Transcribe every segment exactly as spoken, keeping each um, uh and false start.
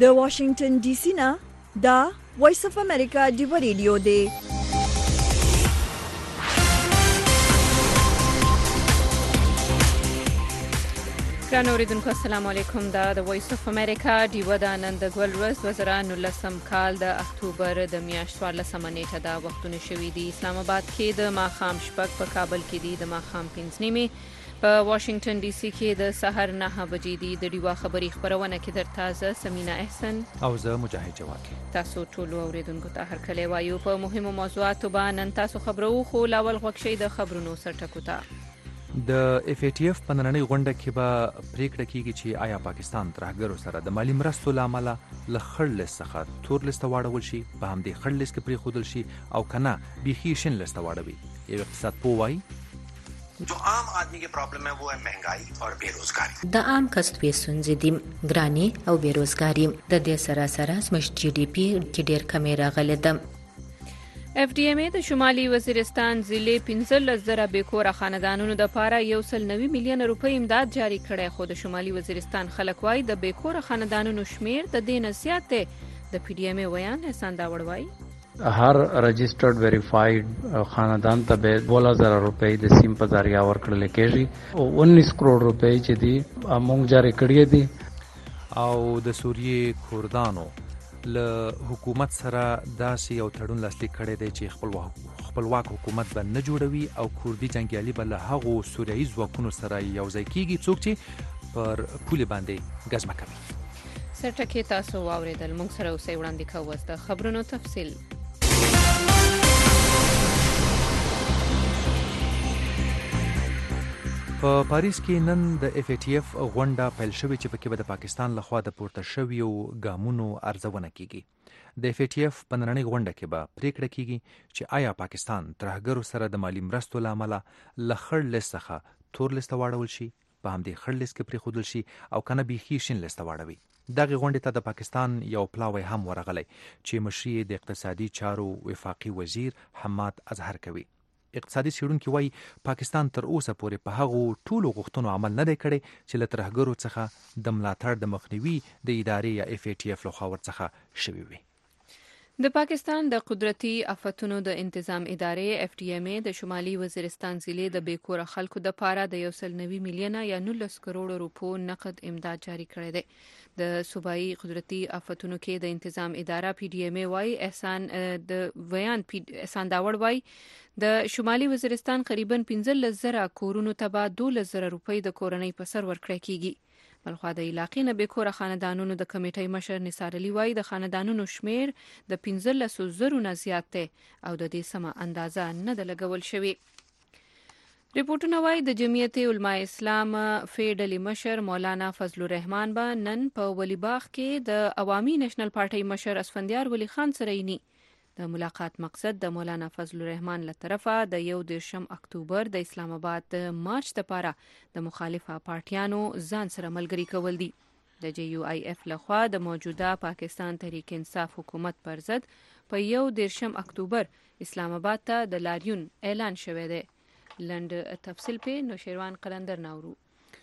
د واشنگټن ډي سي نه دا وایس اف امریکا ډیو ریډیو دی. ګران اوریدونکو السلام علیکم. دا د وایس اف امریکا ډیو د نن د ګول ورځ دوه زره نولسم کال د اکتوبر د میاشت څوارلسمه نیټه دا وختونه شوي دي. اسلام آباد کې د ماښام شپږ، په کابل کې دي د ماښام پنځه نیمې، په واشنگټن ډي سي کې د سحر نهه بجې دي. د ډیوا خبري خبرونه کې در تازه سمینا احسن او زه مجاهد جواد. تاسو ټول اوریدونکو ته هر کله وایو په مهمو موضوعاتو باندې تاسو خبرو خو لاول غوښشي د خبرونو سرټکو ته. د اف ای ټی اف په نننۍ غونډه کې به پریکړه کیږي چې آیا پاکستان ترهګرو سره د مالی مرستو له امله له خړ لیست څخه تور لیست ته واړول شي، په همدې خړ لیست کې پرېښودل شي او کنه بیخي شین لیست ته واړوي. یو اقتصاد پوه وایي जो आम आदमी की प्रॉब्लम है वो है महंगाई और बेरोजगारी. د عام کس دوی ستونزې دي ګراني او بیروزګاری. د دې سره سره زموږ جی ډي پی کې ډېر کمی راغلی ده. اف ډي ایم د شمالي وزیرستان ضلع پنځلس زره بیکوره خاندانونو د پاره یو سل نوي میلیون روپۍ امداد جاری کړی، خو د شمالي وزیرستان خلک وایي د بیکوره خاندانونو شمیر د دې نه زیات دی. د پی ډي ایم ویان احسان داوړ وایي هر رجسٹرډ ویریفاید خاندان ته به دوله زره روپۍ د سیم په ذریعہ ورکړل کېږي او انیس کروڑ روپۍ چې دي موږ جاری کړې دي. او د سوریې کوردانو له حکومت سره داسې یو تړون لاسلیک کړی دی چې خپل خپلواک حکومت به نه جوړوي او کوردي جنګیالي به له هغو سوریایي ځواکونو سره یوځای کیږي څوک چې پر پولې باندې ګزمه کوي. سرټکي تاسو واوریدل. موږ سره اوسئ، وړاندې کوو د خبرونو تفصیل. په پاریس کې نن د اف ای ټی اف غونډه پیل شوې چې پکې به د پاکستان لخوا د پورته شویو ګامونو ارزونه کیږي. د اف ای ټی اف په نننۍ غونډه کې به پریکړه کیږي چې آیا پاکستان ترهګرو سره د مالی مرستو له امله له خړ لیست څخه تور لیست ته واړول شي، په همدې خړ لیست کې پرېښودل شي او کنه بیخي شین لیست ته واړوي. دغه غونډې ته د پاکستان یو پلاوی هم ورغلی چې مشري د اقتصادي چارو وفاقي وزیر حماد اظهر کوي. اقتصادي څېړونکي وایي پاکستان تر اوسه پورې په هغو ټولو غوښتنو عمل نه دی کړی چې له ترهګرو څخه د ملاتړ د مخنیوي د ادارې یا اف ای ټی اف لخوا ورڅخه شوي وي. د پاکستان د قدرتي آفتونو د انتظام ادارې اف ډي ایم د شمالي وزیرستان ضلع د بیکوره خلکو د پاره د یو سل نوي میلیونه یا نولس کروڑ روپو نقد امداد جاری کړی دی. د صوبایي قدرتي آفتونو کې د انتظام اداره پی ډي ایم وايي احسان د ویان احسان داوړ وايي د شمالي وزیرستان قریبا پنځلس زره کورونو ته به دولس زره روپۍ د کورنۍ په سر ورکړی کیږي. بلخوا د علاقې نه بیکوره خاندانونو د کمیټې مشر نثار علي وايي د خاندانونو شمیر د پنځلسو زرو نه زیات دی او د دې سمه اندازه نه ده لګول شوې. ریپورټونه وايي د جمعیت علماء اسلام فی ډلې مشر مولانا فضل الرحمن به نن په ولی باغ کې د عوامي نېشنل پارټۍ مشر اسفندیار ولی خان سره یې د ملاقات مقصد د مولانا فضل الرحمن له طرفه د یو دېرشم اکتوبر د اسلام آباد د مارچ لپاره د مخالفه پارټیانو ځان سره ملګري کول دي. د جی یو آی اف لخوا د موجوده پاکستان تحریک انصاف حکومت پر ضد په یو دېرشم اکتوبر اسلام آباد ته د لاریون اعلان شوی دی. لنډ تفصیل په نوشیروان قلندر ناورو.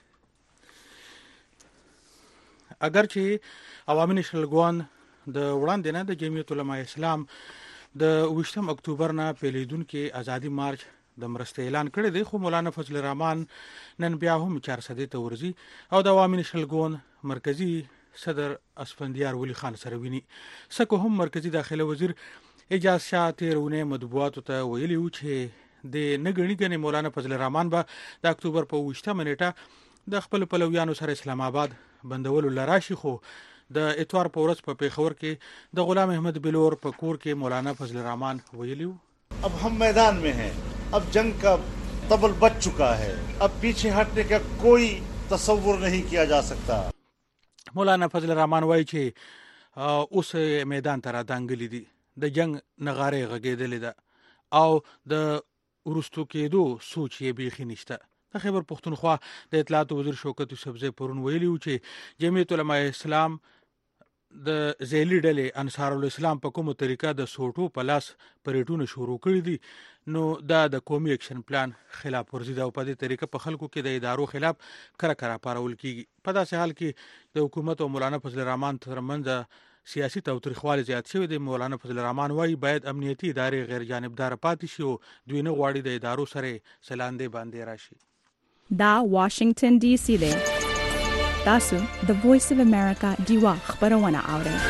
اگر چې عوامي نېشنل ګوند د وړاندې نه د جمعیت علماء اسلام د اوویشتم اکتوبر نه پیلیدونکو ازادي مارچ د مرستې اعلان کړی دی، خو مولانا فضل الرحمن نن بیا هم چارسدې ته ورځي او د عوامي نېشنل ګوند مرکزی صدر اسفندیار ولی خان سره ویني. سکه هم مرکزی داخله وزیر اجاز شاه تیرونه مطبوعاتو ته ویلي و چې د نګړی غنی مولانا فضل الرحمن به د اکتوبر په اوویشتمه نیټه د خپل پلویانو سره اسلام آباد بندولو لراشي، خو د اتوار په ورځ په پیښور کې د غلام احمد بلور په کور کې مولانا فضل الرحمن ویلي अब हम मैदान में हैं, अब जंग का तबल बच चुका है, अब पीछे हटने का कोई तसव्वुर नहीं किया जा सकता. مولانا فضل الرحمن وایي چې اوس میدان ته راتانګلي دي، د جنگ نغاره غږېدلې ده او د ورستو کېدو سوچ یې بیخي نشته. د خیبر پښتونخوا د اطلاعات وزیر شوکت یوسفزی پرون ویلي و چې جمعیت علماء اسلام د زیلی ډلې انصار الاسلام په کومه طریقه د سوټو په لاس پریټونه شروع کړي دي نو دا د قومي اکشن پلان خلاف ورزي ده او په دې طریقه په خلکو کې د ادارو خلاف کره کره پارول کیږي. په داسې حال کې د حکومت او مولانا فضل الرحمن ترمنځ سیاسي تاوتریخوالی زیات شوی دی. مولانا فضل الرحمن وايي باید امنیتي ادارې غیر جانبدار پاتې شي او دوی نه غواړي د ادارو سره سلاندې باندې راشي. دا واشنگټن ډي سي دی. تاسو د وایس اف امریکا دیوا خبرونه اورئ.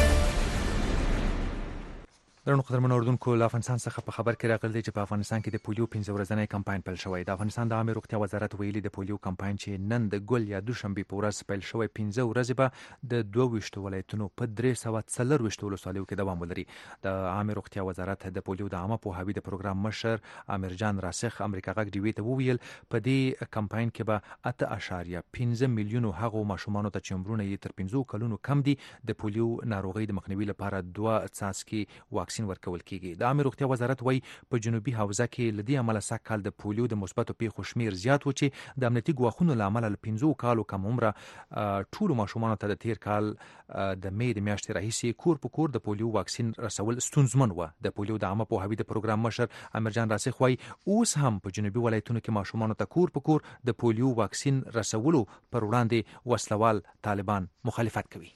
درنو قدرمنو اردوونکو له افغانستان څخه په خبر کې راغلی دی چې په افغانستان کې د پولیو پنځه ورځنی کمپاین پیل شوی. د افغانستان د عامه روغتیا وزارت ویلي د پولیو کمپاین چې نن د ګل یا دوشنبه په ورځ پیل شوی پنځه ورځې به د دوه ویشت ولایتونو په درې سوه څلور ویشت ولسوالیو کې دوام ولري. د عامه روغتیا وزارت د پولیو د عامه پوهاوي د پروګرام مشر امیر جان راسخ امریکا غږ ډیوی ته وویل په دې کمپاین کې به اته اعشاریه پنځه میلیونو هغو ماشومانو ته چې عمرونه یې تر پنځو کلونو کم دي د پولیو ناروغۍ د مخنیوي لپاره دوه څاڅکي واکسین ورکول کیږي. د عامه روغتیا وزارت وایي په جنوبي حوزه کې لدی عمله سږ کال د پولیو د مثبتو پیښو شمیر زیات و چې د امنیتي ګواښونو له امله له پنځو کالو کم عمره ټولو ماشومانو ته د تیر کال د مې د میاشتې راهیسې کور په کور د پولیو واکسین رسول ستونزمن و. د پولیو د عامه پوهاوي د پروګرام مشر امیر جان راسخ وایي اوس هم په جنوبي ولایتونو کې ماشومانو ته کور په کور د پولیو واکسین رسولو پر وړاندې وسلوال طالبان مخالفت کوي.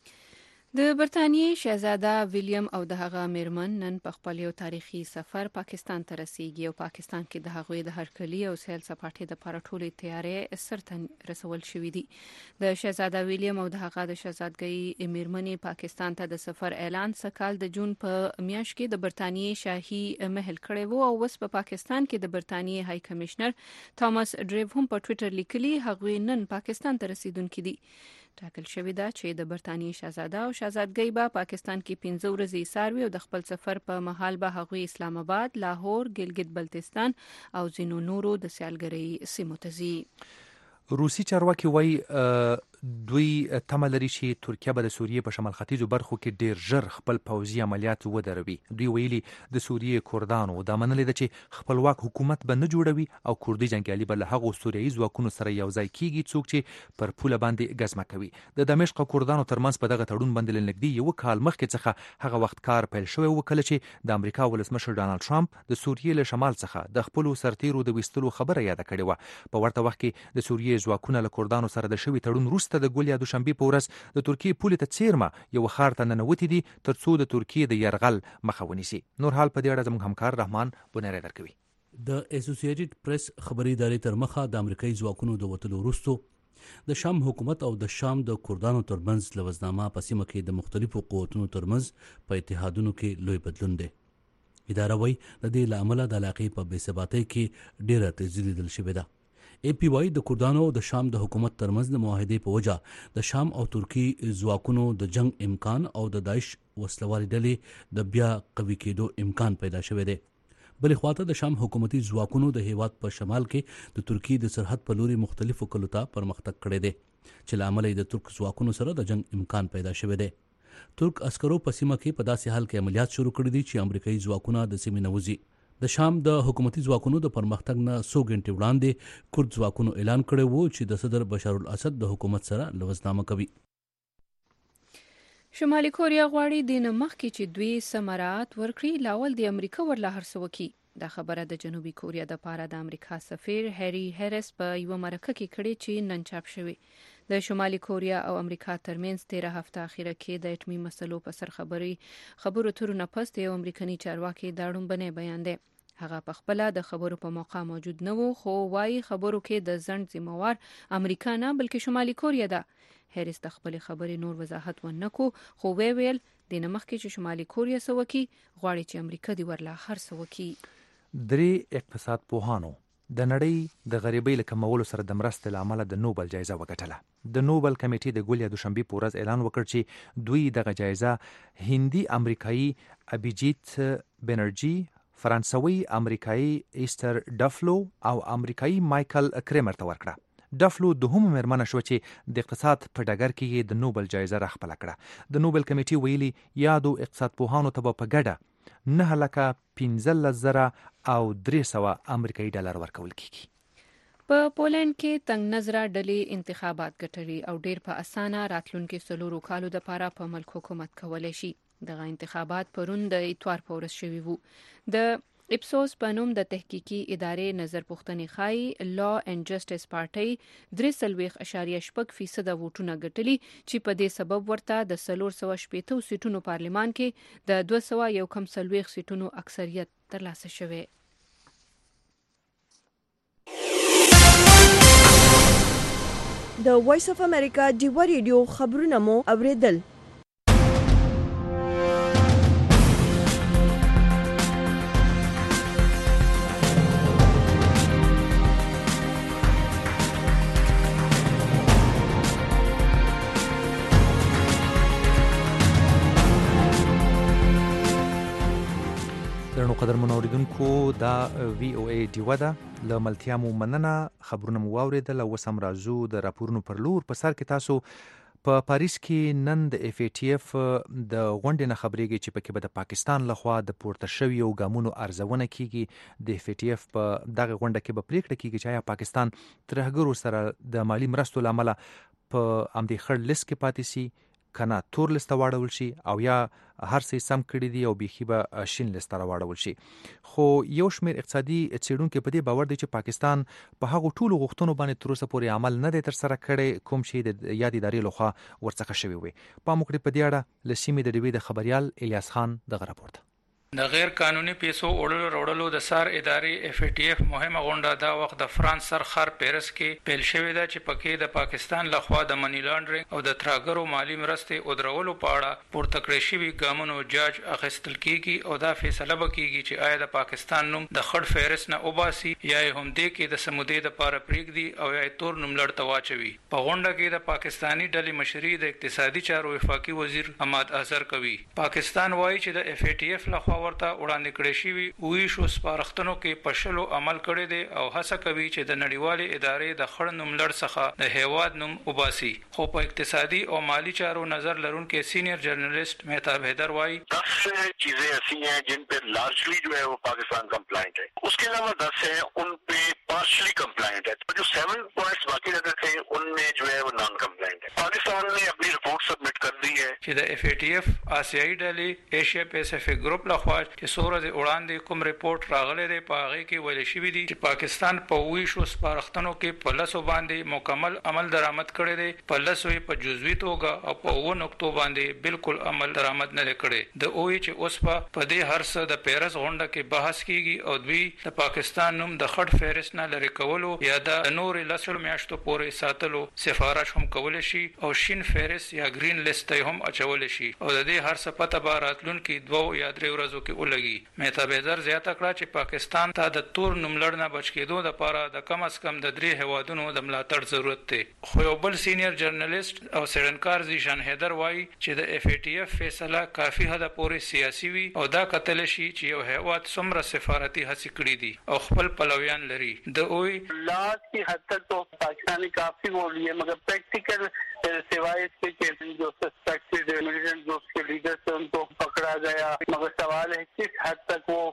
د برتانیې شهزاده ویلیام او د هغه میرمن نن په خپل یو تاریخي سفر پاکستان ته رسیږي او پاکستان کې د هغوی د هرکلي او سیل سپاټې د پاره ټولې تیارې سرته رسول شوې دي. د شهزاده ویلیام او د هغه د شهزادګۍ میرمنې پاکستان ته د سفر اعلان سکهال د جون په میاشت کې د برتانیې شاهي محل کړی وو او اوس په پاکستان کې د برتانیې هاي کمشنر تاماس ډریو هم په ټوئیټر لیکلي هغوی نن پاکستان ته رسیدونکي دي. ټاکل شوې ده چې د برتانیې شهزاده او شهزادګۍ به پاکستان کې پنځه ورځې ایسار وي او د خپل سفر په مهال به هغوی اسلام آباد، لاهور، ګلګت بلتستان او ځینو نورو د سیالګرۍ سیمو ته ځي. روسي چارواکي وایي دوی تمه لري چې ترکیه به د سوریې په شمال ختیځو برخو کې ډیر ژر خپل پوځي عملیات ودروي. دوی ویلي د سوریې کردانو دا منلي ده چې خپلواک حکومت به نه جوړوي او کردي جنګیالي به له هغو سوریایي ځواکونو سره یو ځای کیږي څوک چې پر پوله باندې ګزمه کوي. د دمشق کردانو ترمنځ په دغه تړون باندې لنګدي یو کال مخکې څخه هغه وخت کار پیل شوی و کله چې د امریکا ولسمشر ډانلډ ټرمپ د سوریې له شمال څخه د خپل سرتیرو د وستلو خبره یاد کړې و. په ورته وخت کې د سوریې ځواکونه له کردانو سره د شوی تړون وروسته د ګل یا دوشنبه په ورځ د ترکیې پولې ته څیرمه یو ښار ته ننوتي دي ترڅو د ترکیې د یرغل مخه ونیسي. نور حال په دې اړه زموږ همکار رحمان بنيري درکوي. د اسوسییټډ پریس خبري ادارې تر مخه د امریکایي ځواکونو د وټلو وروسته د شام حکومت او د شام د کردانو ترمنځ لوزنامه په سیمه کې د مختلفو قوتونو ترمنځ په اتحادونو کې لوی بدلون دی. اداره وايي د دې له امله د علاقې په بې ثباتۍ کې ډېره تیزي لیدل شوې ده. ای پی وايي د کردانو او د شام د حکومت ترمنځ د معاهدې په وجه د شام او ترکی ځواکونو د جنگ امکان او د داعش وسلوالې ډلې د بیا قوي کېدو امکان پیدا شوی دی. بلې خواته د شام حکومتي ځواکونو د هیواد په شمال کې د ترکی د سرحد په لوري مختلفو کلو ته پرمختګ کړی دی چې له امله د ترک ځواکونو سره د جنگ امکان پیدا شوی دی. ترک عسکرو په سیمه کې په داسې حال کې عملیات شروع کړي دي چې امریکایي ځواکونه د سیمې نه وځي. د شام د حکومتي ځواکونو د پرمختګ نه څو غنټې وړاندې کورد ځواکونو اعلان کړی وو چې د صدر بشار الاسد د حکومت سره لوزنامه کوي. شمالي کوریا غواړي د مخکې چې دوی سمرات ورکړي لاول د امریکا ورله هرڅوکي. دا خبره د جنوبي کوریا د پاره د امریکا سفیر هری هریس په یو مرکه کې کړي چې نن چاپ شوی. د شمالي کوریا او امریکا ترمنځ تیره هفته اخیره کې د اټومي مسلو په سر خبري خبرو تر نه پس د امریکایي چارواکي دا ډومبنه بیان دی. هغه په خپل د خبرو په موقع موجود نه وو خو وايي خبرو کې د ځند ذمہوار امریکا نه بلکې شمالي کوریا ده. هریس د خپل خبرې نور وضاحت ونکو خو وی ویل د نمخ کې شمالي کوریا سوکي غواړي چې امریکا دی ورله هر سوکي. درې اقتصاد پوهانو د نړۍ د غریبۍ له کمولو سره د مرستې له امله د نوبل جایزه وګټله. د نوبل کمیټې د ګل یا دوشنبه په ورځ اعلان وکړ چې دوی دغه جایزه هندي امریکایي ابیجیت بنرجي، فرانسوي امریکایي ایستر ډفلو او امریکایي مایکل کریمر ته ورکړه. ډفلو دوهم مېرمنه شوه چې د اقتصاد په ډګر کې د نوبل جایزه راخپله کړه. د نوبل کمیټې ویلي یادو اقتصاد پوهانو ته به په ګډه نه لکه پنځلس زره او درې سوه امریکایي ډالر ورکول کیږي. په پولند کې تنگ نظره ډلې انتخابات ګټلي او ډیر په اسانه راتلونکو څلورو کالو لپاره په ملک حکومت کولای شي. دغه انتخابات پرون د اتوار په ورځ شوي وو. د اپسوس په نوم د تحقیقي ادارې نظر پوښتنې ښایي لا اینډ جسټس پارټي درې څلوېښت اعشاریه شپږ فیصده ووټونه ګټلي چې په دې سبب ورته د څلور سوه شپېته سیټونو پارلمان کې د دوه سوه یو کم څلوېښت سیټونو اکثریت ترلاسه شوی. د وایس اف امریکا ډیوا ریډیو خبرونه مو اوریدل. درنو قدرمنو اوریدونکو دا وی او ای ډیوا ده له ملتیا مو مننه. خبرونه مو واوریدل او وسم راځو د راپورونو پر لور. په سر کې تاسو په پاریس کې نن د اف ای ټی اف د غونډې نه خبرېږي چې پکې به د پاکستان لخوا د پورته شویو ګامونو ارزونه کیږي. د اف ای ټی اف په دغه غونډه کې به پریکړه کیږي چې آیا پاکستان ترهګرو سره د مالی مرستو لامل په امدي خړ لیست کې پاتې سي کنه تور لیست واړول شي او یا هر څه سم کړی دی او بيخي به شین لیست راوړل شي. خو یو شمېر اقتصادي څېړونکو په دې باور دي چې پاکستان په هغه ټولو غوښتنو باندې تر اوسه پورې عمل نه دی تر سره کړی کوم چې د یاد ادارې لخوا ورڅخه شوی وي. په موږ په دې اړه لسیمې د ډیوی د خبريال الیاس خان دغه راپورته. د غیر قانوني پیسو وړلو وړلو د سار ادارې اف ای ټی اف مهمه غونډه دا وخت د فرانس سر خر پیرس کې پیل شوې ده چې پکې د پاکستان لخوا د منی لانډرینګ او د ترهګرو مالی مرستې او درولو په اړه پورته کړې شوی ګامونو جاج اخیستل کیږي او دا فیصله وکړي چې آیا د پاکستان نوم د خړ فهرست نه وباسي یا هم دې کې د سمودې د پاره پریږدي او یا تور نوم لړ تواچوي. په غونډه کې د پاکستانی ډلې مشري د اقتصادي چارو وفاقي وزیر حماد اظهر کوي. پاکستان وایي چې د اف ای ټی اف لخوا ورته وړاندې کړی شوی وی شو سپارښتنو کې پښلو عمل کړی دی او هڅه کوي چې د نړیوالې ادارې د خړ نوم لړ څخه د هیواد نوم وباسي. خو په اقتصادي او مالی چارو نظر لرونکو سینئر جرنلسٹ مهتاب حیدر وايي دس چیزیں ایسی ہیں جن پہ لارجلی جو ہے وہ پاکستان کمپلائنٹ ہے. اس کے علاوہ دس ہیں ان پہ پارشلی کمپلائنٹ ہے. جو سیون پوائنٹس باقی رہتے تھے ان میں جو ہے وہ نان کمپلائنٹ ہے. پاکستان نے اپنی رپورٹ سبمٹ کر دی ہے چې د اف ای ټی اف آسیایي ډلې ایشیا پیسفیک ګروپ لخوا چې سورز وړاندې کوم ریپورت راغلی دی په هغه کې ویل شوی دی چې پاکستان په وی شو سپارښتنو کې په لاسو باندې مکمل عمل درآمد کړی دی، په لاسو په جزوي توګه او په و نقطو باندې بالکل عمل درآمد نه کړی. د اوې چې اوس په دې هر څه د پیرس غونډه کې بحث کیږي او دوی د پاکستان نوم د خړ فهرست نه لري کولو یا د نور لسل میاشتو پورې ساتلو سفارش هم کول شي او شین فهرست یا گرین لیست هم اچول شي او د دې هر څه پته به راتلونکي دوه یا درې ورځو کې ولګي. مهتاب حیدر زیاته کړه چې پاکستان ته د تور نوم لړ نه بچ کېدو لپاره د کم از کم د درې هوادونو د ملاتړ ضرورت دی. خو یو بل سینیئر جرنلسٹ او څېړنکار ذیشان حیدر وایي چې د اف ای ټی اف فیصله کافي حد پورې سیاسي وي او دا کتل شي چې یو هیواد څومره سفارتي هڅې کړې دي او خپل پلویان لري. د اوې لاس کی حد تک تو پاکستانی کافی ہو رہی ہے مگر پریکٹیکل سوائے اس کے کہ جو سسپیکٹڈ ملیٹنٹ گروپس کے لیڈر تھے ان کو پکڑا گیا مگر سوال ہے کس حد تک وہ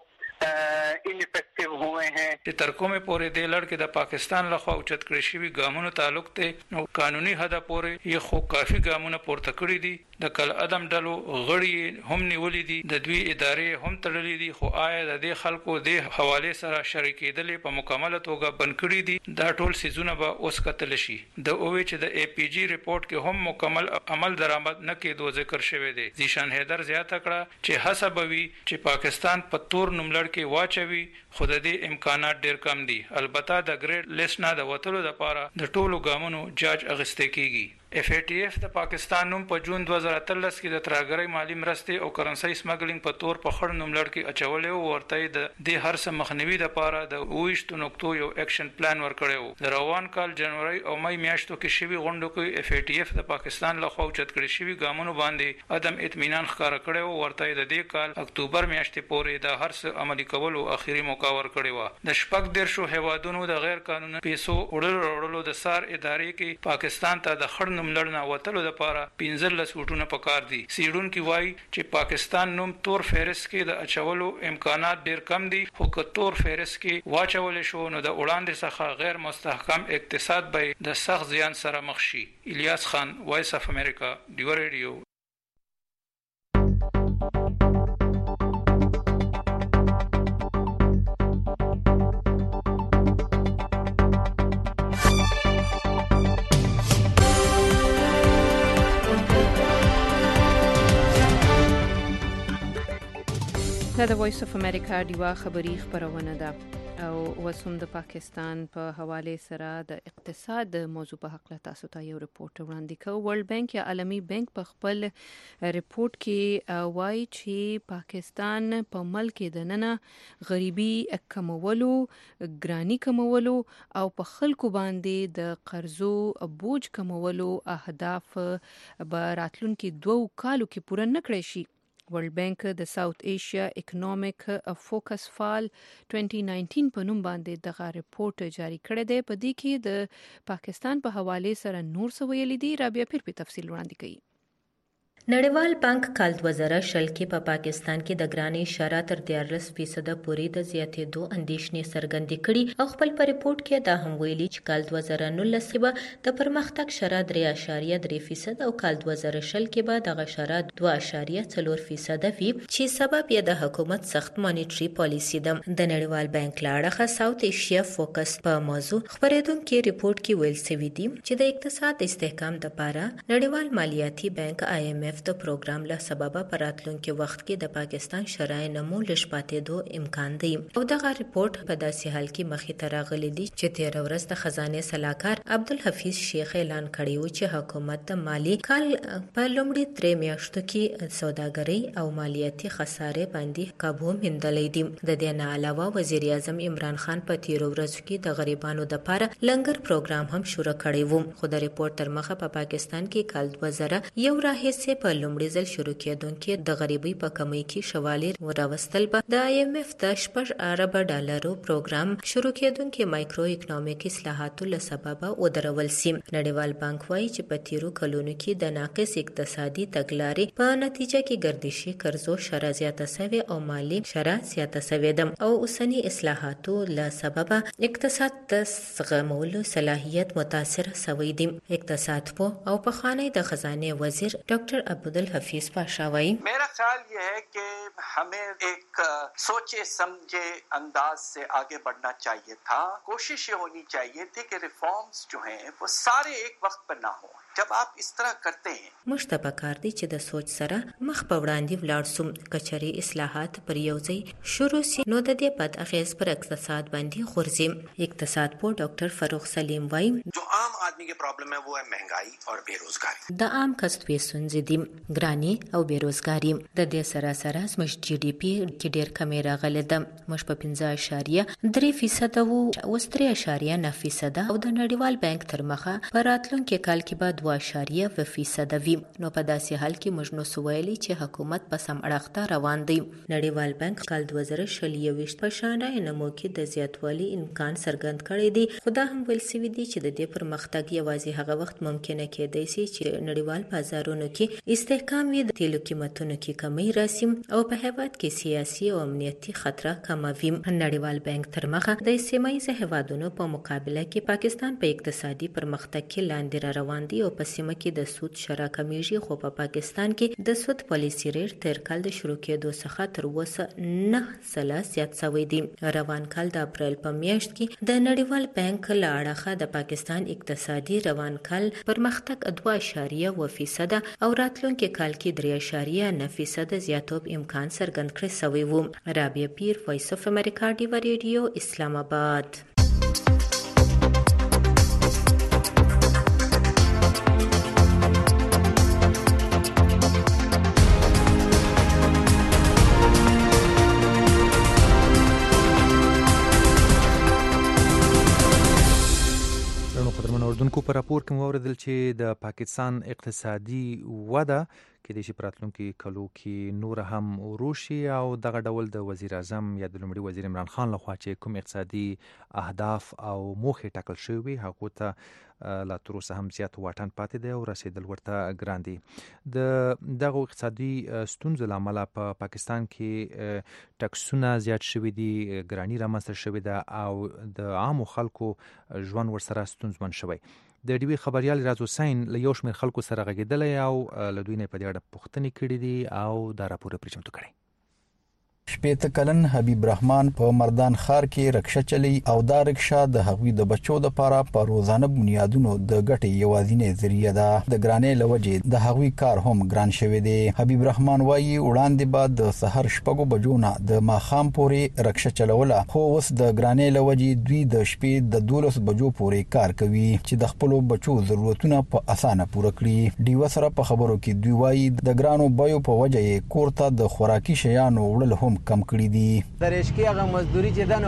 ان افیکټیو ہوئے ہیں. چې تر کومه پورې د لړ کې د پاکستان لخوا اوچت کړی شوی ګامونو تعلق ته نو قانوني حد پورې یې خو کافي ګامونه پورته کړی دي. د کل ادم ډلو غړي هم نیولې دي، د دوی ادارې هم تړلې دي، خو آیا د دې خلکو د حواله سره شریکېدل په مکمل توګه بند کړی دي؟ دا ټول سيزونه به اوس کتل شي. د اوې چې د ای پی جی ریپورت کې هم مکمل عمل درآمد نه کېدو ذکر شوی دی. ذیشان حیدر زیاته کړه چې حسب وي چې پاکستان په تور نوملړ کې واچوي خو د دې امکانات ډیر کم دي. البته د ګریډ لیست نه د وټلو لپاره د ټولو ګامونو جاج اغسته کیږي. اف ای ټی اف د پاکستان نوم په جون دوه زره اتلس کې د ترهګرۍ مالی مرستې او کرنسي سمګلینګ په تور په خړ نوملړ کې اچولې او ورته د دې هر څه مخنیوي لپاره د اوویشت نقطو یو اکشن پلان ورکړی و. د روان کال جنوري او مې میاشتو کې شوی غونډو کې اف ای ټی اف د پاکستان له خوا اوچت کړی شوی ګامونو باندې عدم اطمینان ښکاره کړی او ورته د دې کال اکتوبر میاشتې پورې د هر څه عملي کولو اخیری موقع ورکړی و. د شپږ دیرشو هیوادونو د غیر قانوني پیسو وړلو وړلو د سار ادارې کې پاکستان ته د خړ نوم لړنه وتلو لپاره پنځلس وټونه پکار دي. سیډونکو وایي چې پاکستان نوم تور فهرست کې د اچولو امکانات ډیر کم دي، خو که تور فهرست کې واچول شو نو د وړاندې څخه غیر مستحکم اقتصاد به د سخت زیان سره مخ شي. الیاس خان، وایس اف امریکا، ډیو ریډیو. دا د وایس اف امریکا ډیوا خبری خبرونه ده او وسوم د پاکستان په حواله سره د اقتصاد موضوع په حق له تاسو ته یو رپورت وړاندې کوي. ورلد بانک یا عالمی بانک په خپل رپورت کې وایي چې پاکستان په ملک د ننه غریبي کمولو، ګرانی کمولو او په خلکو باندې د قرضو بوج کمولو اهداف به راتلونکي دوه کالو کې پوره نه کړی شي. ورلد بانک د ساوث ایشیا اکونومیک فوکس فال دوه هزار نولس په نوم باندې دغه رپورت جاری کړی دی. په دې کې د پاکستان په حواله سره نور څه ویلي دي. رابعه پیر په تفصیل وړاندې کوي. نړیوال بانک کال دوه زره شل کې په پاکستان کې د ګرانی اشاره تر دیارلس فیصد پورې د زیاتېدو اندېښنې څرګندې کړي او خپل په رپورت کې دا هم ویلي چې کال دوه زره نولس کې به د پرمختګ شره درې اعشاریه درې فیصد او کال دوه زره شل کې به دغه شره دوه اعشاریه څلور فیصد وي چې سبب یې د حکومت سخت مانیټري پالیسي ده. د نړیوال بانک له اړخه ساوث ایشیا فوکس په موضوع خبرېدونکي رپورت کې ویل شوي دي چې د اقتصاد د استحکام لپاره نړیوال مالیاتي بانک آی ایم ایف د پروګرام له سببه په راتلونکي وخت کې د پاکستان شرای نمو لږ پاتېدو امکان دی او دغه رپورت په داسې حال کې مخې ته راغلی دی چې تېره ورځ د خزانه سلاکار عبدالحفیظ شیخ اعلان کړی و چې حکومت د مالی کال په لومړي درې میاشتو کې سوداګرۍ او مالیاتي خسارې باندې قابو موندلی دی. د دې نه علاوه وزیر اعظم عمران خان په تېرو ورځو کې د غریبانو لپاره لنګر پروګرام هم شروع کړی و، خو د رپورت تر مخه په پاکستان کې کال دوه زره یو راهیسې په لومړي ځل شروع کېدونکي د غریبۍ په کمی کې شوالی راوستل به د آی ایم ایف د شپږ ارب ډالرو پروګرام شروع کېدونکي مایکرو اکونومیک اصلاحاتو له سببه ودرول سي. نړیوال بانک وایي چې په تیرو کلونو کې د ناقص اقتصادي تګلارې په نتیجه کې ګردشي قرضو شره زیاته سوي او مالی شره زیاته سوي ده او اوسنی اصلاحاتو له سببه اقتصاد د زغمولو صلاحیت متاثر سوی دی. اقتصاد پو او پخوانی د خزانه وزیر ډاکټر عبدالحفیظ پاشاوی मेरा ख्याल ये है कि हमें एक सोचे समझे अंदाज से आगे बढ़ना चाहिए था. कोशिश ये होनी चाहिए थी कि रिफॉर्म्स जो हैं वो सारे एक वक्त पर ना हो. जब आप इस तरह करते हैं مشته پکار دی چې د سوچ سره مخ په وړاندې ولاړ سوم. کچري اصلاحات پر یو ځای شروع سي نو د دې بد اغیز پر اقتصاد باندې غورځي. اقتصاد پو ډاکټر فاروق سلیم وایي जो आम आदमी की प्रॉब्लم है वो है महंगाई और बेरोजगारी. د عام کس ستونزې دي ګرانی او بیروزګاری. د دې سره سره زموږ جی ډي پی کې ډیر کمې راغلې ده. موږ په پنځه اعشاریه درې فیصد او اوس درې اعشاریه نه فیصد او د نړیوال بانک تر مخه په راتلونکي کال کې به دوه اعشاریه اوه فیصد وي. نو په داسې حال کې موږ نو سویلي چې حکومت په سم اړخ ته روان دی. نړیوال بانک کال دوه زره شل یوویشت په شانای نمو کې د زیاتوالي امکان څرګند کړی دی. خو دا هم ویل سوي دي چې د دې پرمختګ یوازې هغه وخت ممکنه کېدای شي چې نړیوال بازارونو کې استحکام وي، د تیلو قیمتونو کې کمی راسي او په هیواد کې سیاسي او امنیتي خطر کم وي. نړیوال بانک تر مخه د سیمایي هیوادونو په مقابله کې پاکستان په اقتصادي پرمختګ کې لاندې را روان دی او په سیمه کې د سود شرا کمیږي. خو په پاکستان کې د سود پالیسي ریټ تر کال د شروع کېدو څخه تر اوسه نه سلا زیات شوی دی. روان کال د اپریل په میاشت کې د نړیوال بانک له اړخه د پاکستان اقتصادي روان کال پرمختګ دوه اعشاریه اوه فیصد او راتلونکي کال کې درې اعشاریه نه فیصد زیاتوب امکان څرګند کړی شوی و. رابعه پیر، وایس اف امریکا، ډیوا ریډیو، اسلام آباد. اردوونکو په راپور کې موردل چې د پاکستان اقتصادي وده کې د شي پراتلونکو کلو کې نور هم وروشي او دغه ډول د وزیر اعظم یا د لومړي وزیر عمران خان لخوا چې کوم اقتصادي اهداف او موخې ټاکل شوي هغه ته لا تر اوسه هم زیات واټن پاتې دی او رسیدل ورته ګران دي. د دغه اقتصادي ستونزو له امله په پا پاکستان کې ټکسونه زیات شوي دي، ګراني رامنځته شوې ده او د عامو خلکو ژوند ورسره ستونزمن شوی. د ډیوي خبريال راز حسین له یو شمېر خلکو سره غږېدلی او له دوی نه په دې اړه پوښتنې کړې دي او دا راپور پرې چمتو کړی. شپېته کلن حبیب رحمان په مردان ښار کې رکشه چلی او دا رکشه د هغوی د بچو د پاره په روزانه بنیادونو د ګټې یوازینۍ ذریعہ ده. د ګرانۍ لوجې د هغوی کار هم ګران شوی دی. حبیب رحمان وایي وړاندې بعد د سحر شپږو بجو نه د ماخام پورې رکشه چلوله، خو اوس د ګرانۍ لوجې دوی د شپې د دولس بجو پورې کار کوي چې د خپل بچو ضرورتونه په اسانه پوره کړي. ډیو سره په خبرو کې دوی وایي د ګرانو بایو په وجه یې کور ته د خوراکي شیانو وړل هم کم کړی دي. د ریشکي هغه مزدوري چې دنو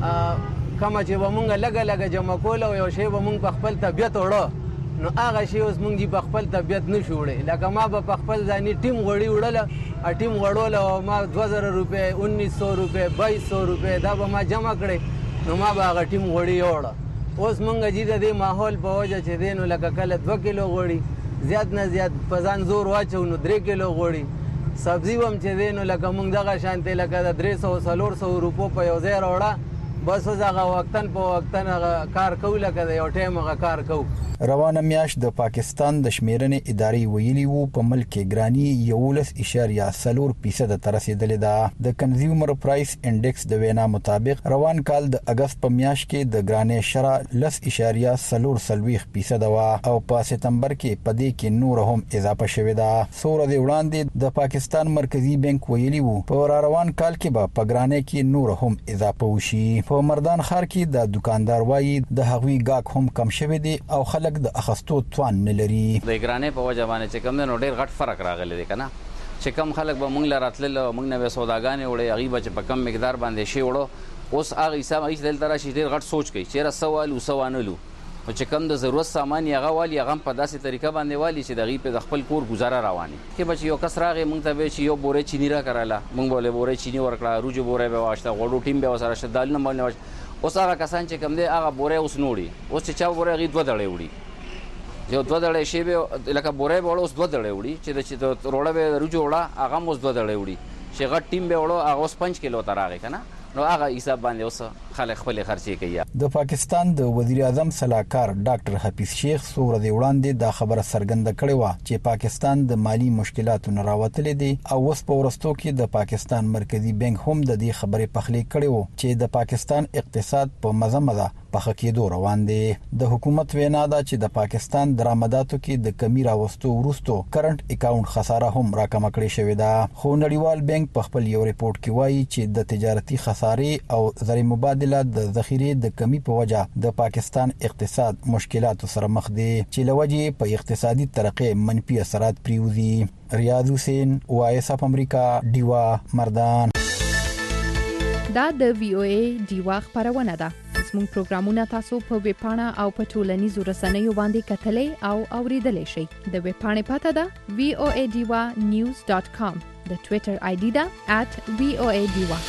کومه چې به مونږ لګه لګه جمع کول او یو شی به مونږ په خپل طبیعت وړو نو هغه شی اوس مونږ په خپل طبیعت نشو وړی. لکه ما به په خپل ځاني ټیم غوړي وړله ټیم غوړول او ما دوه زره روپۍ انیس سو روپۍ بایس سو روپۍ دا به ما جمع کړی نو ما به هغه ټیم غوړي وړه. اوس مونږ چې د دې ماحول په وجه چې دی نو لکه کله دوه کیلو غوړي زیات نه زیات په ځان زور واچو نو درې کیلو غوړي سبزی هم چې دی نو لکه مونږ دغه شانتې لکه د درې سوه څلور سوه روپو په یو ځای راوړه بس اوس هغه وختن په وختن هغه کار کوو لکه د یو ټایم هغه کار کوو. روانه میاشت د پاکستان د شمیرنې ادارې ویلي وو په ملک کې ګراني یولس اشاریه څلور فیصد ته رسیدلې ده. د کنزیومر پرایس انډیکس د وینا مطابق روان کال د اگست په میاشت کې د ګرانۍ شرح لس اشاریه څلور څلوېښت فیصد وه او په سپتمبر کې په دې کې نور هم اضافه شوې ده. څو ورځې وړاندې د پاکستان مرکزی بانک ویلي وو په را روان کال کې به په ګرانۍ کې نور هم اضافه وشي. په مردان ښار کې د دکاندار وایي د هغوی ګاګ هم کم شوی دی او خلک د اخستو توان نه لري. د ګرانۍ په وجه باندې چې کوم نو ډېر غټ فرق راغلی دی کنه چې کم خلک به مونږ لراتل مونږ نه سوداګانې وړي هغه به په کم مقدار باندې شي وړو اوس هغه حساب هیڅ دلته راشي ډېر غټ سوچ کوي چې را سوال او سوانلو او چې کم د ضرورت سامان یې هغه والی هغه په داسې طریقه باندې والی چې دغه په خپل کور گزاره رواني کې بچ یو کس راغی مونږ ته به چې یو بوره چینی را کراله مونږ بوله بوره چینی ورکړه روجو بوره به واشته غوړو ټیم به وسره شدال نه مال نه اوس هغه کسان چې کم دی هغه بوره اوس نوړي اوس چې چا بوره غي دوه دړې وړي یو دوه دړې شی به لکه بوره به اوس دوه دړې وړي چې د روړه به روجو وړه هغه اوس دوه دړې وړي چې غټ ټیم به وړو هغه اوس پنځه کیلو تر راغی کنه نو هغه حساب باندې اوس خلک خپل خرچي کوي. د پاکستان د وزیر اعظم صلاحکار ډاکټر حفیظ شیخ سور دی وړاندې د خبره څرګنده کړې و چې پاکستان د مالی مشکلاتو نه راوتلې دي او اوس په ورستو کې د پاکستان مرکزی بانک هم د دې خبرې پخلی کړې و چې د پاکستان اقتصاد په مزه مزه په کېدو روان دی. د حکومت وینا ده چې د پاکستان درآمداتو کې د کمی راوستو ورستو کرنٹ اکاونټ خساره هم راکمه کړې شوې ده. خو نړیوال بانک په خپل یو ریپورت کې وایي چې د تجارتي خسارې او زر مبادله د ذخیره د کمی په وجه د پاکستان اقتصاد مشکلاتو سره مخ دی چې لوجه په اقتصادي ترقې منفي اثرات پریوزي. ریاض حسین وایس اف امریکا دیوا مردان. دا د وی او ای دیوا خبرونه ده. زموږ پروګرامونه تاسو په ویب پاڼه او په ټولنیزو رسنیو باندې کتلې او اوریدلای شئ. د ویب پاڼې پته ده وی او ای دیوا نیوز ډاٹ کام. د ټوئیټر آی ډي ده ات وی او ای دیوا.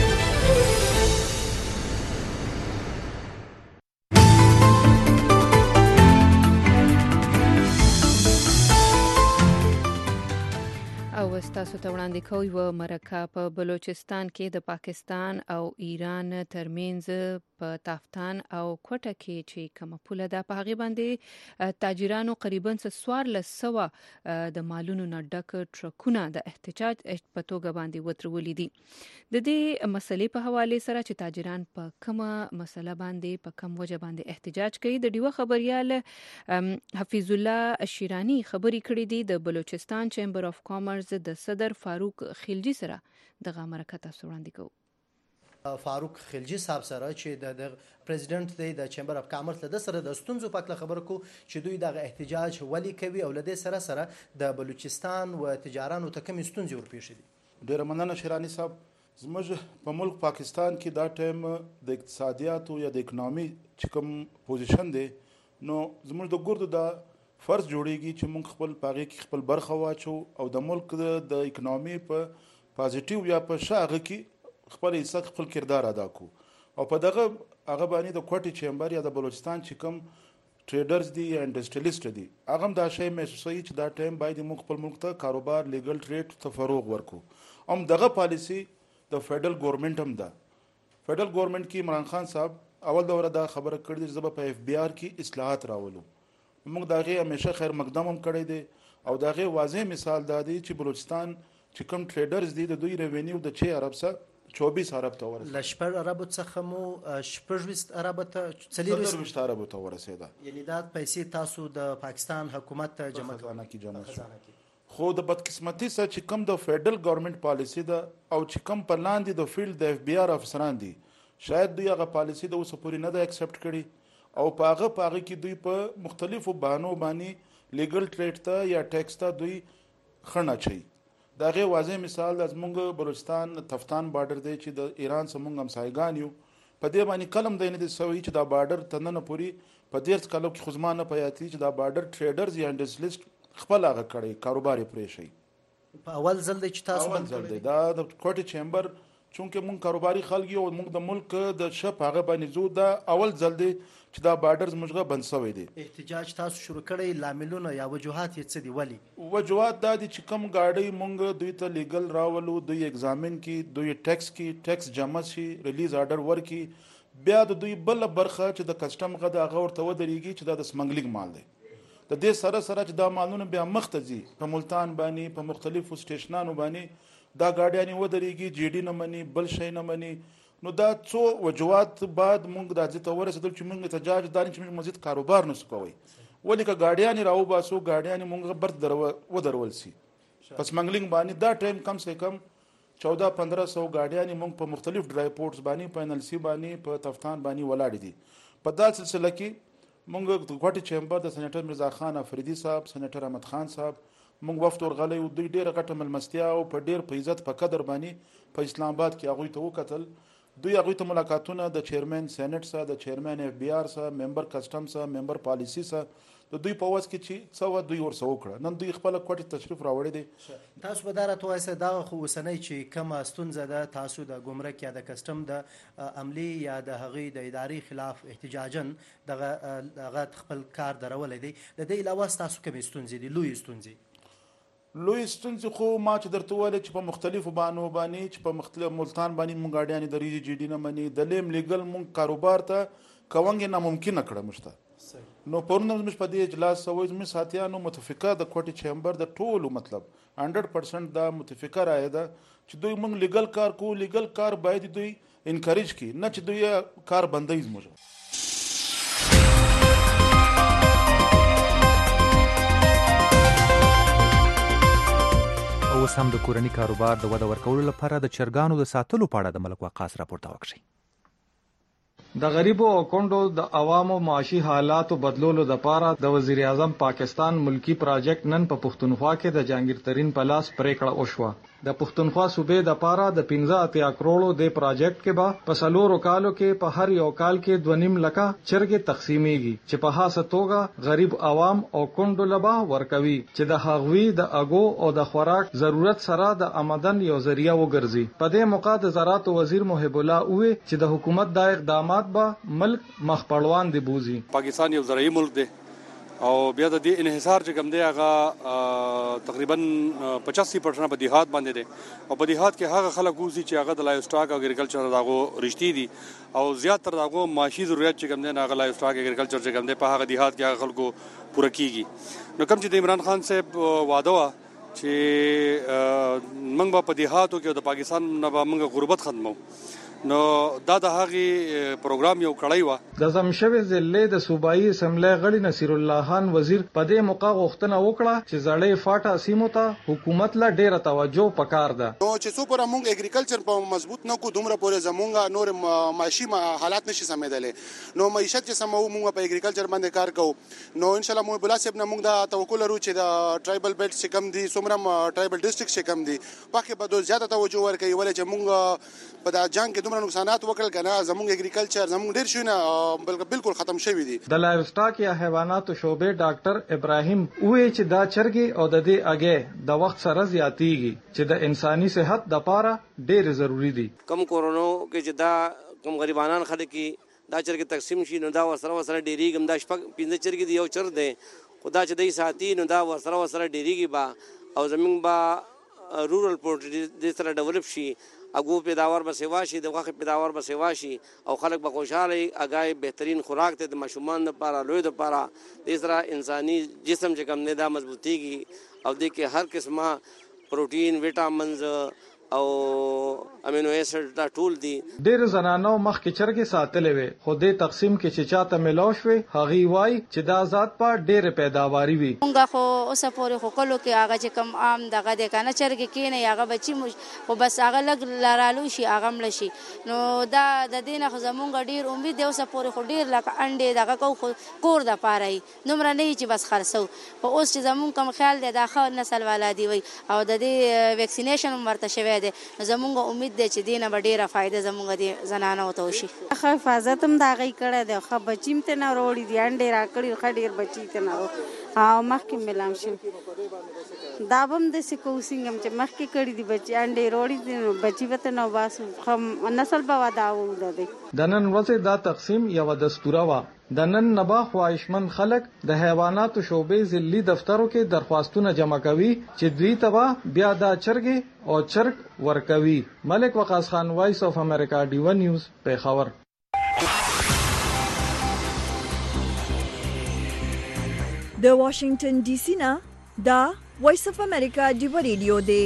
تاسو ته وړاندې کوي و مرکه په بلوچستان کې د پاکستان او ایران ترمنځ په تافتان او کوټه کې چې کوم پوله ده په هغه باندې تاجرانو قریبا څوار لسوه د مالونو نه ډک ټرکونه د احتجاج په توګه باندې وترولې دي. د دې مسلې په حواله سره چې تاجران په کومه مسله باندې په کوم وجه باندې احتجاج کوي د ډیوه خبريال حفیظ الله شیرانی خبري کړې دي د بلوچستان چیمبر اف کامرس د صدر فاروق خلجی سره دغه مرکه تاسو وړاندې کوو. فاروق خلجی صاحب سره چې د پریزیدنت دی د چیمبر اف کامرس له سره د ستونزو په اړه خبرو کو چې دوی دغه احتجاج ولي کوي او له دې سره سره د بلوچستان او تجارانو ته کوم ستونزې ورپېښې دي. ډېر مننه شیرانی صاحب. زموږ په ملک پاکستان کې دا ټایم د اقتصادیاتو یا د اکونومي چې کوم پوزیشن دی نو زموږ د ګردو د فرض جوړیږي چې موږ خپل پاغي کې خپل برخه واچو او د ملک د اکونومي په پازیټیو یا په شاغه کې خپل حصہ خپل کردار ادا کو او په دغه هغه باندې د کوټي چیمبر یا د بلوچستان چې کوم ټریډرز دي یا انډستریالیست دي هغه دا شی محسوسوي چې دا ټایم باید موږ خپل ملک ته کاروبار لیګل ټریډ ته فروغ ورکو هم دغه پالیسی د فدرل ګورنمنت هم ده فدرل ګورنمنت کې عمران خان صاحب اول دوره دا خبره کړې چې زه په اف بي آر کې اصلاحات راولم موږ دا غي همیشه خیر مقدم هم کړی دی او دا غي واضح مثال دا دی چې بلوچستان چې کوم ټریډرز دي د دوی ریوینیو د چه ارب سره چوبیس ارب ته ورسېده لشپړ ارب څخه مو شپږ ارب ته څلور ارب ته ورسېده یعنی دا پیسې تاسو د پاکستان حکومت ته جمع کړئ خو د بدقسمتي سره چې کوم د فدرل ګورنمنت پالیسی ده او چې کوم په لاندې د فیلډ د اف بي آر افسران دي شاید دوی هغه پالیسی د اوسه پورې نه ده اکسپټ کړي او پاغه پاغه کې دوی په مختلفو بانو باندې لیګل ټریډ ته یا ټیکس ته دوی خنه چي دا غي واضح مثال د زمونږ بلوچستان تفتان بارډر دی چې د ایران سره مونږ همسایګان یو په دې باندې کلم دی نه د سوي چې دا بارډر تننه پوری په ډیر کلو کې خزمانه پیاتي چې دا بارډر ټریډرز یا انډستریالیست خپل هغه کړي کاروبار یې پرې شي په اول ځل دی چې تاسو اول ځل دی دا د کوټي چیمبر چونکه مونږ کاروباري خلک یو مونږ د ملک د شپ هغه باندې زو دا اول ځل دی چې دا بارډرز موږ بند شوی دی احتجاج تاسو شروع کړی لاملونه یا وجوهات یې څه دي ولی وجوهات دا دي چې کوم گاډي مونږ دوی ته لیګل راولو دوی ایگزامین کې دوی ټیکس کې ټیکس جمع شي ریلیز آرډر ورکي بیا د دوی بل برخه چې د کسٹم غدا غور ته ودرېږي چې دا د سمګلینګ مال دی د دې سره سره چې دا مالونه بیا مختزي په ملتان باندې په مختلفو سټیشنانو باندې دا گاډیانی ودرېږي جی ډي نه مني بل شي نه مني نو دا څو وجوهات بعد مونږ د ځته ورسېدل چې مونږ احتجاج دار چې مونږ مزید کاروبار نسو کوي ولې که گاډیانی راو باسو گاډیانی مونږ برت درو ودرول سي پس منګلینګ باندې دا ټایم کم سے کم چودہ پندرہ سو گاډیانی مونږ په مختلف ډرای پورټس باندې په ان ال سی باندې په تفتان باندې ولاړ دي په دا سلسله کې مونږ د کوټي چیمبر د سېنیټر مرزا خان افریدي صاحب سېنیټر احمد خان صاحب مونږ وفد ورغلی او دوی ډیره غټه ملمستیا او په ډیر په عزت په قدر باندې په اسلام آباد کې هغه ته وکتل دوی هغه ته ملاقاتونه د چیرمن سېنات سره د چیرمن اف بي آر سره ممبر کسٹم سره ممبر پالیسی سره د دوی په واس کې چې څو دوی ورسو کړه نن دوی خپل کوټي تشریف راوړی دي تاسو به دارت وایسه دا خو وسنۍ چې کومه ستونزه ده تاسو د ګمرک یا د کسٹم د عملی یا د هغې د ادارې خلاف احتجاجن دغه هغه خپل کار درولې دي د دې علاوه تاسو کومې ستونزې دي لوی ستونزې لوی ستونزې خو ما چې درته ویل چې په مختلفو بانو باندې چې په مختلف ملتان باندې مونږ اډیانې د جی ډي نه مني د لیم لیګل مونږ کاروبار ته کوونګ ناممکن کړه مشته نو پرونه مش په دې اجلاس سوي مې ساتيانو متفقه د کوټي چیمبر د ټولو مطلب هندرد پرسنټ دا متفقه راي ده چې دوی مونږ لیګل کار کو لیګل کار باید دوی انکریج کی نه چې دوی کار بندیز موږ اوس هم د کورني کاروبار د وده ورکولو لپاره د چرګانو د ساتلو په اړه د ملک وقاص راپورته وکړي. د غریبو او کونډو د عوامو معاشي حالاتو بدلولو لپاره د وزیر اعظم پاکستان ملکی پروژیکټ نن په پښتونخوا کې د جهانگیر ترین پلاس پریکړه وشوه. د پښتونخوا صوبې د پاره د پنځه اتیا کروڑو د پروژیکټ کې به په سلورو کالو کې په هر یو کال کې دوه نیم لکه چرګې تقسیمېږي چې په خاصه توګه غریب عوام او کونډو لبا ورکوي چې د هغوی د اګو او د خوراک ضرورت سره د آمدن یو ذریعہ وګرځي. په دې موقع د زراعت وزیر محب الله وویل چې د حکومت د اقدامات به ملک مخ پړوان دی بوزي. پاکستان یو زرعي ملک دی او بیا د دې انحصار چې کوم دی هغه تقریبا پچاسی پرسنټ په دیهات باندې دی او په دیهات کې هغه خلک اوسي چې هغه د لایف سټاک او اګریکلچر دغه رښتې دي او زیات تر دغه معاشي ضرورت چې کوم دی هغه لایف سټاک اګریکلچر چې کوم دی په هغه دیهات کې هغه خلکو پوره کیږي. نو کوم چې د عمران خان صاحب وعده وا چې موږ په دیهاتو کې د پاکستان نه به موږ غربت ختمو نو دا د هغه پروګرام یو کړی و. د زمشوي ضلع د صوبایي اسمبلی غړي نصیر الله خان وزیر په دې موقع غوښتنه وکړه چې زړې فاټا سیمو ته حکومت لا ډیره توجه پکار ده. نو چې څو پر موږ اګریکلچر په مضبوط نه کو دومره پورې زمونږه نور معاشي حالات نشي سمېدلې نو معیشت چې سمو موږ په اګریکلچر باندې کار کوو نو ان شاء الله مو بلا صاحب نه موږ دا توکل لرو چې د ټرایبل بیلټ چې کم دي څومره ټرایبل ډیسټریکټ چې کم دي پکې به زیاته توجه ورکړي ولې چې موږ په دا جنگ کې دومره نقصانات وکړل کنه زموږ اګریکلچر زموږ ډیر شونه بالکل ختم شوی دي. د لایف سټاک یا حیواناتو شعبې ډاکټر ابراهیم وایي چې دا چرګې او د دې اگې د وخت سره زیاتیږي چې د انساني صحت لپاره ډیر ضروری دي. کم کورونو کې چې دا کم غریبانان خلک کی دا چرګ تقسیم شي نو دا ورسره ورسره ډیری گم دا شپږ پنځه چرګ دی یو چر دی خدا چې دای ساتي نو دا ورسره ورسره ډیریږي با او زمونږ با رورل پورټ د سره ډیولپ شي اګو پیداوار به سیوا شي د غوښه پیداوار به سیوا شي او خلک به خوشاله اگای بهترین خوراک ته د مشومان لپاره لوی لپاره د سره انساني جسم چې کم نه دا مضبوطیږي او د کې هر قسمه پروتین وټامینز او امینو ایسډ دا ټول دي. ډېر زنانو مخکې چرګې ساتلې وي خو دې تقسیم کې چې چاته ملاو شوي هغې وایي چې دا ذات په ډېرې پیداواري وي. مونږ خو اوسه پورې خو کلو کې هغه چې کم عام دغه دی که نه چرګې کښېنئ هغه بچي مو خو بس هغه لږ لرالو شي هغه مړه شي نو دا د دې نه خو زمونږ ډېر امید دی اوسه پورې خو ډېر لکه انډې دغه کوو خو کور دپاره یي دومره نه وي چې بس خرڅو خو اوس چې زمونږ کوم خیال دی دا ښه نسل والا دی وي او د دې ویکسینیشن هم ورته شوی دی زمونږ امید دی چې دې نه به ډېره فایده زمونږ د زنانو ته وشي. ښه حفاظت هم د هغې کړی دی ښه بچي هم ترې نه راوړي دي انډې راکړي ښه ډېر بچي ترې نه او مخکې مې لام شوي دا به هم داسې کوو څنګه چې مخکې کړي دي بچي انډې راوړي دي نو بچي به ترې نه وباسو ښه نسل به وده اوږده دی. د نن ورځې دا تقسیم یوه دستوره وه. د نن نه به خواهشمند خلک د حیواناتو شعبې ضلعي دفترو کې درخواستونه جمع کوي چې دوی ته به بیا دا چرګې او چرګ ورکوي. ملک وقاص خان وایس اف امریکا ډیو نیوز پیښور. د واشنگټن ډي سي نه دا وایس اف امریکا ډیو ریډیو دی.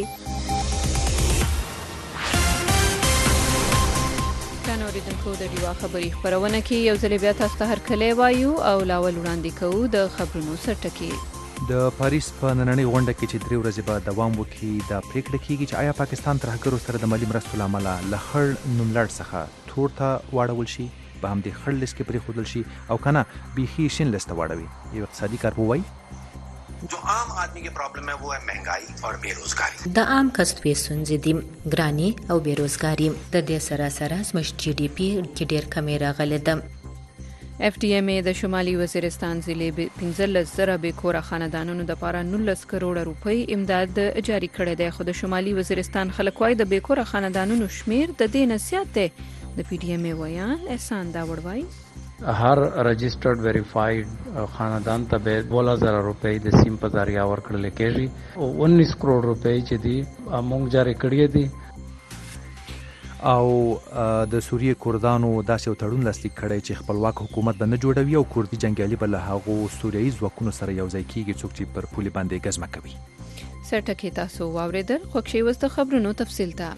اوریدونکو د ډیوا خبري خبرونه کې یو ځل بیا تاسو ته هرکلی وایو او لاول وړاندې کوو د خبرونو سرټکي. د پاریس په نننۍ غونډه کې چې درې ورځې به دوام وکړي دا پریکړه کیږي چې آیا پاکستان ترهګرو سره د مالي مرستو له امله له خړ نوملړ څخه تور ته واړول شي په همدې خړ لیست کې پرېښودل شي او که نه بیخي شین لیست ته واړوي. یو اقتصادي کارپوه وایي जो आम आदमी की प्रॉब्लम है वो है महंगाई और बेरोजगारी. د عام کسبې ستونزې دي ګراني او بیروزګاری د دې سره سره زموږ جی ډي پی کې ډېر کمی راغلی ده. اف ډي ایم ای د شمالي وزیرستان ضلع پنځلس زره بېکوره خاندانونو دپاره نولس کروړه روپۍ امداد جاري کړی دی خو د شمالي وزیرستان خلک وایي د بېکوره خاندانونو شمیر د دې نه زیات دی. د پی ډي ایم ای ویان احسان داوړ وایي هر رجسٹرڈ ویریفائیڈ خاندان ته به دوله زره روپۍ د سیم په ذریعہ ورکړل کېږي او انیس کروڑ روپۍ چې دي موږ جاري کړې دي. او د سوریې کردانو داسې یو تړون لاسلیک کړی چې خپلواک حکومت به نه جوړوي او کردي جنګیالي به له هغو سوریایي ځواکونو سره یوځای کېږي څوک چې پر پولې باندې ګزمه کوي. سرټکي تاسو واورېدل خوښ شئ اوس د خبرونو تفصیل ته.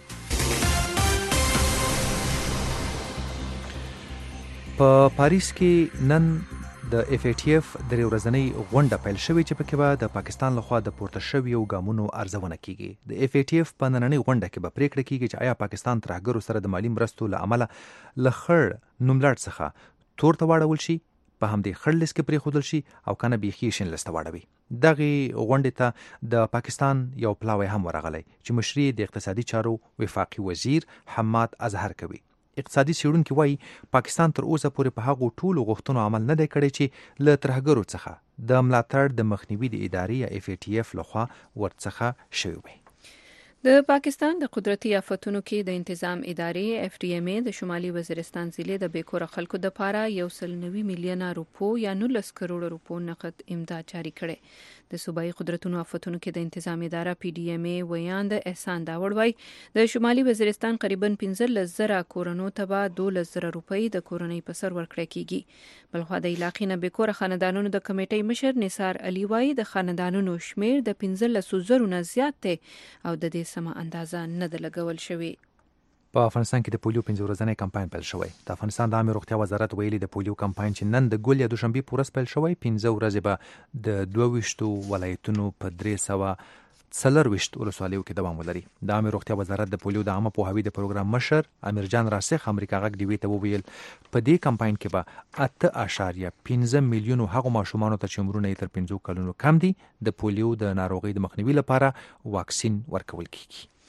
په پاریس کې نن د اف ای ټي اف درې ورځنۍ غونډه پیل شوې چې پکې به د پاکستان لخوا د پورته شویو ګامونو ارزونه کیږي. د اف ای ټي اف په نننۍ غونډه کې به پریکړه کیږي چې آیا پاکستان ترهګرو سره د مالي مرستو له امله له خړ نوملړ څخه تور ته واړول شي په همدې خړ لیست کې پرېښودل شي او که نه بیخي شین لیست ته واړوي. دغې غونډې ته د پاکستان یو پلاوی هم ورغلی چې مشري د اقتصادي چارو وفاقي وزیر حماد اظهر کوي. اقتصادي څېړونکي وایي پاکستان تر اوسه پورې په هغو ټولو غوښتنو عمل نه دی کړی چې له ترهګرو څخه د ملاتړ د مخنیوي د ادارې یا اف ای ټي اف لخوا ورڅخه شوی وي. د پاکستان د قدرتي آفتونو کې د انتظام ادارې اف ډي ایم ای د شمالي وزیرستان ضلع د بېکوره خلکو دپاره یو سل نوي میلیونه روپو یا نولس کروړه روپو نقد امداد جاري کړی. د صوبایي قدرتونو آفتونو کې د انتظام اداره پی ډي ایم ای ویاند احسان داوړ وایي د شمالي وزیرستان قریبا پنځلس زره کورنو ته به دولس زره روپۍ د کورنۍ په سر ورکړی کیږي. بلخوا د علاقې نه بېکوره خاندانونو د کمیټۍ مشر نثار علي وایي د خاندانونو شمیر د پنځلسو زرو نه زیات دی او د دې سمه اندازه نه ده لګول شوې. په افغانستان کې د پولیو پنځه ورځنی کمپاین پیل شوی. د افغانستان د عامه روغتیا وزارت ویلي د پولیو کمپاین چې نن د ګل یا دوشنبې په ورځ پیل شوی پنځه ورځې به د دوه ویشتو ولایتونو په درې سوه څلرویشت ولسوالیو کې دوام ولري. د عامه روغتیا وزارت د پولیو د عامه پوهاوي د پروګرام مشر امیر جان راسخ امریکا غږ ډیوي ته وویل په دې کمپاین کې به اته اعشاریه پنځه میلیونو هغو ماشومانو ته چې عمرونه یې تر پنځو کلونو کم دي د پولیو د ناروغۍ د مخنیوي لپاره واکسین ورکول کیږي.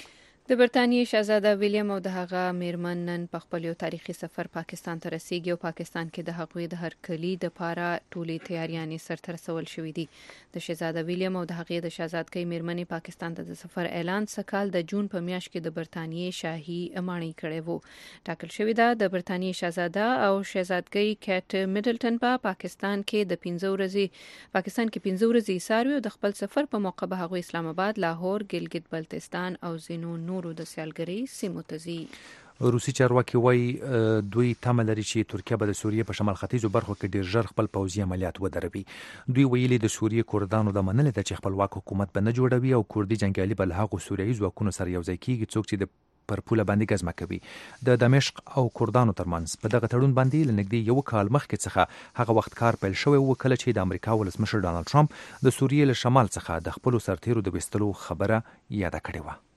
د برتانیې شاهزاده ویلیام او د هغه میرمن نن په خپل یو تاریخي سفر پاکستان ته رسیږي او پاکستان کې د هغوی د هرکلي د پاره ټولې تیاریانې سرته رسول شوې دي. د شاهزاده ویلیام او د هغې د شاهزادګۍ میرمنې پاکستان ته د سفر اعلان سکهال د جون په میاشت کې د برتانیې شاهي ماڼۍ کړی وو. ټاکل شوې ده د برتانیې شاهزاده او شاهزادګۍ کیټ میډلټن په پاکستان کې د پنځه ورځې پاکستان کې پنځه ورځې ساروي او د خپل سفر په موقع به هغوی اسلام آباد، لاهور، ګلګت بلتستان او ځینو نورو د سیالګرۍ سیمو ته ځي. روسي چارواکي وایي دوی تمه لري چې ترکیه به د سوریې په شمال ختیځو برخو کې ډیر ژر خپل پوځي عملیات ودروي. دوی ویلي د سوریې کردانو د منلې ده چې خپلواک حکومت به نه جوړوي او کردي جنګیالي به له هغو سوریایي ځواکونو سره یوځای کیږي څوک چې د پر پوله باندې ګزمه کوي. د دمشق او کردانو ترمنځ په دغه تړون باندې لنږدې یو کال مخکې څخه هغه وخت کار پیل شوی و کله چې د امریکا ولسمشر ډانلډ ټرمپ د سوریې له شمال څخه د خپلو سرتیرو د وستلو خبره یاده کړې وه.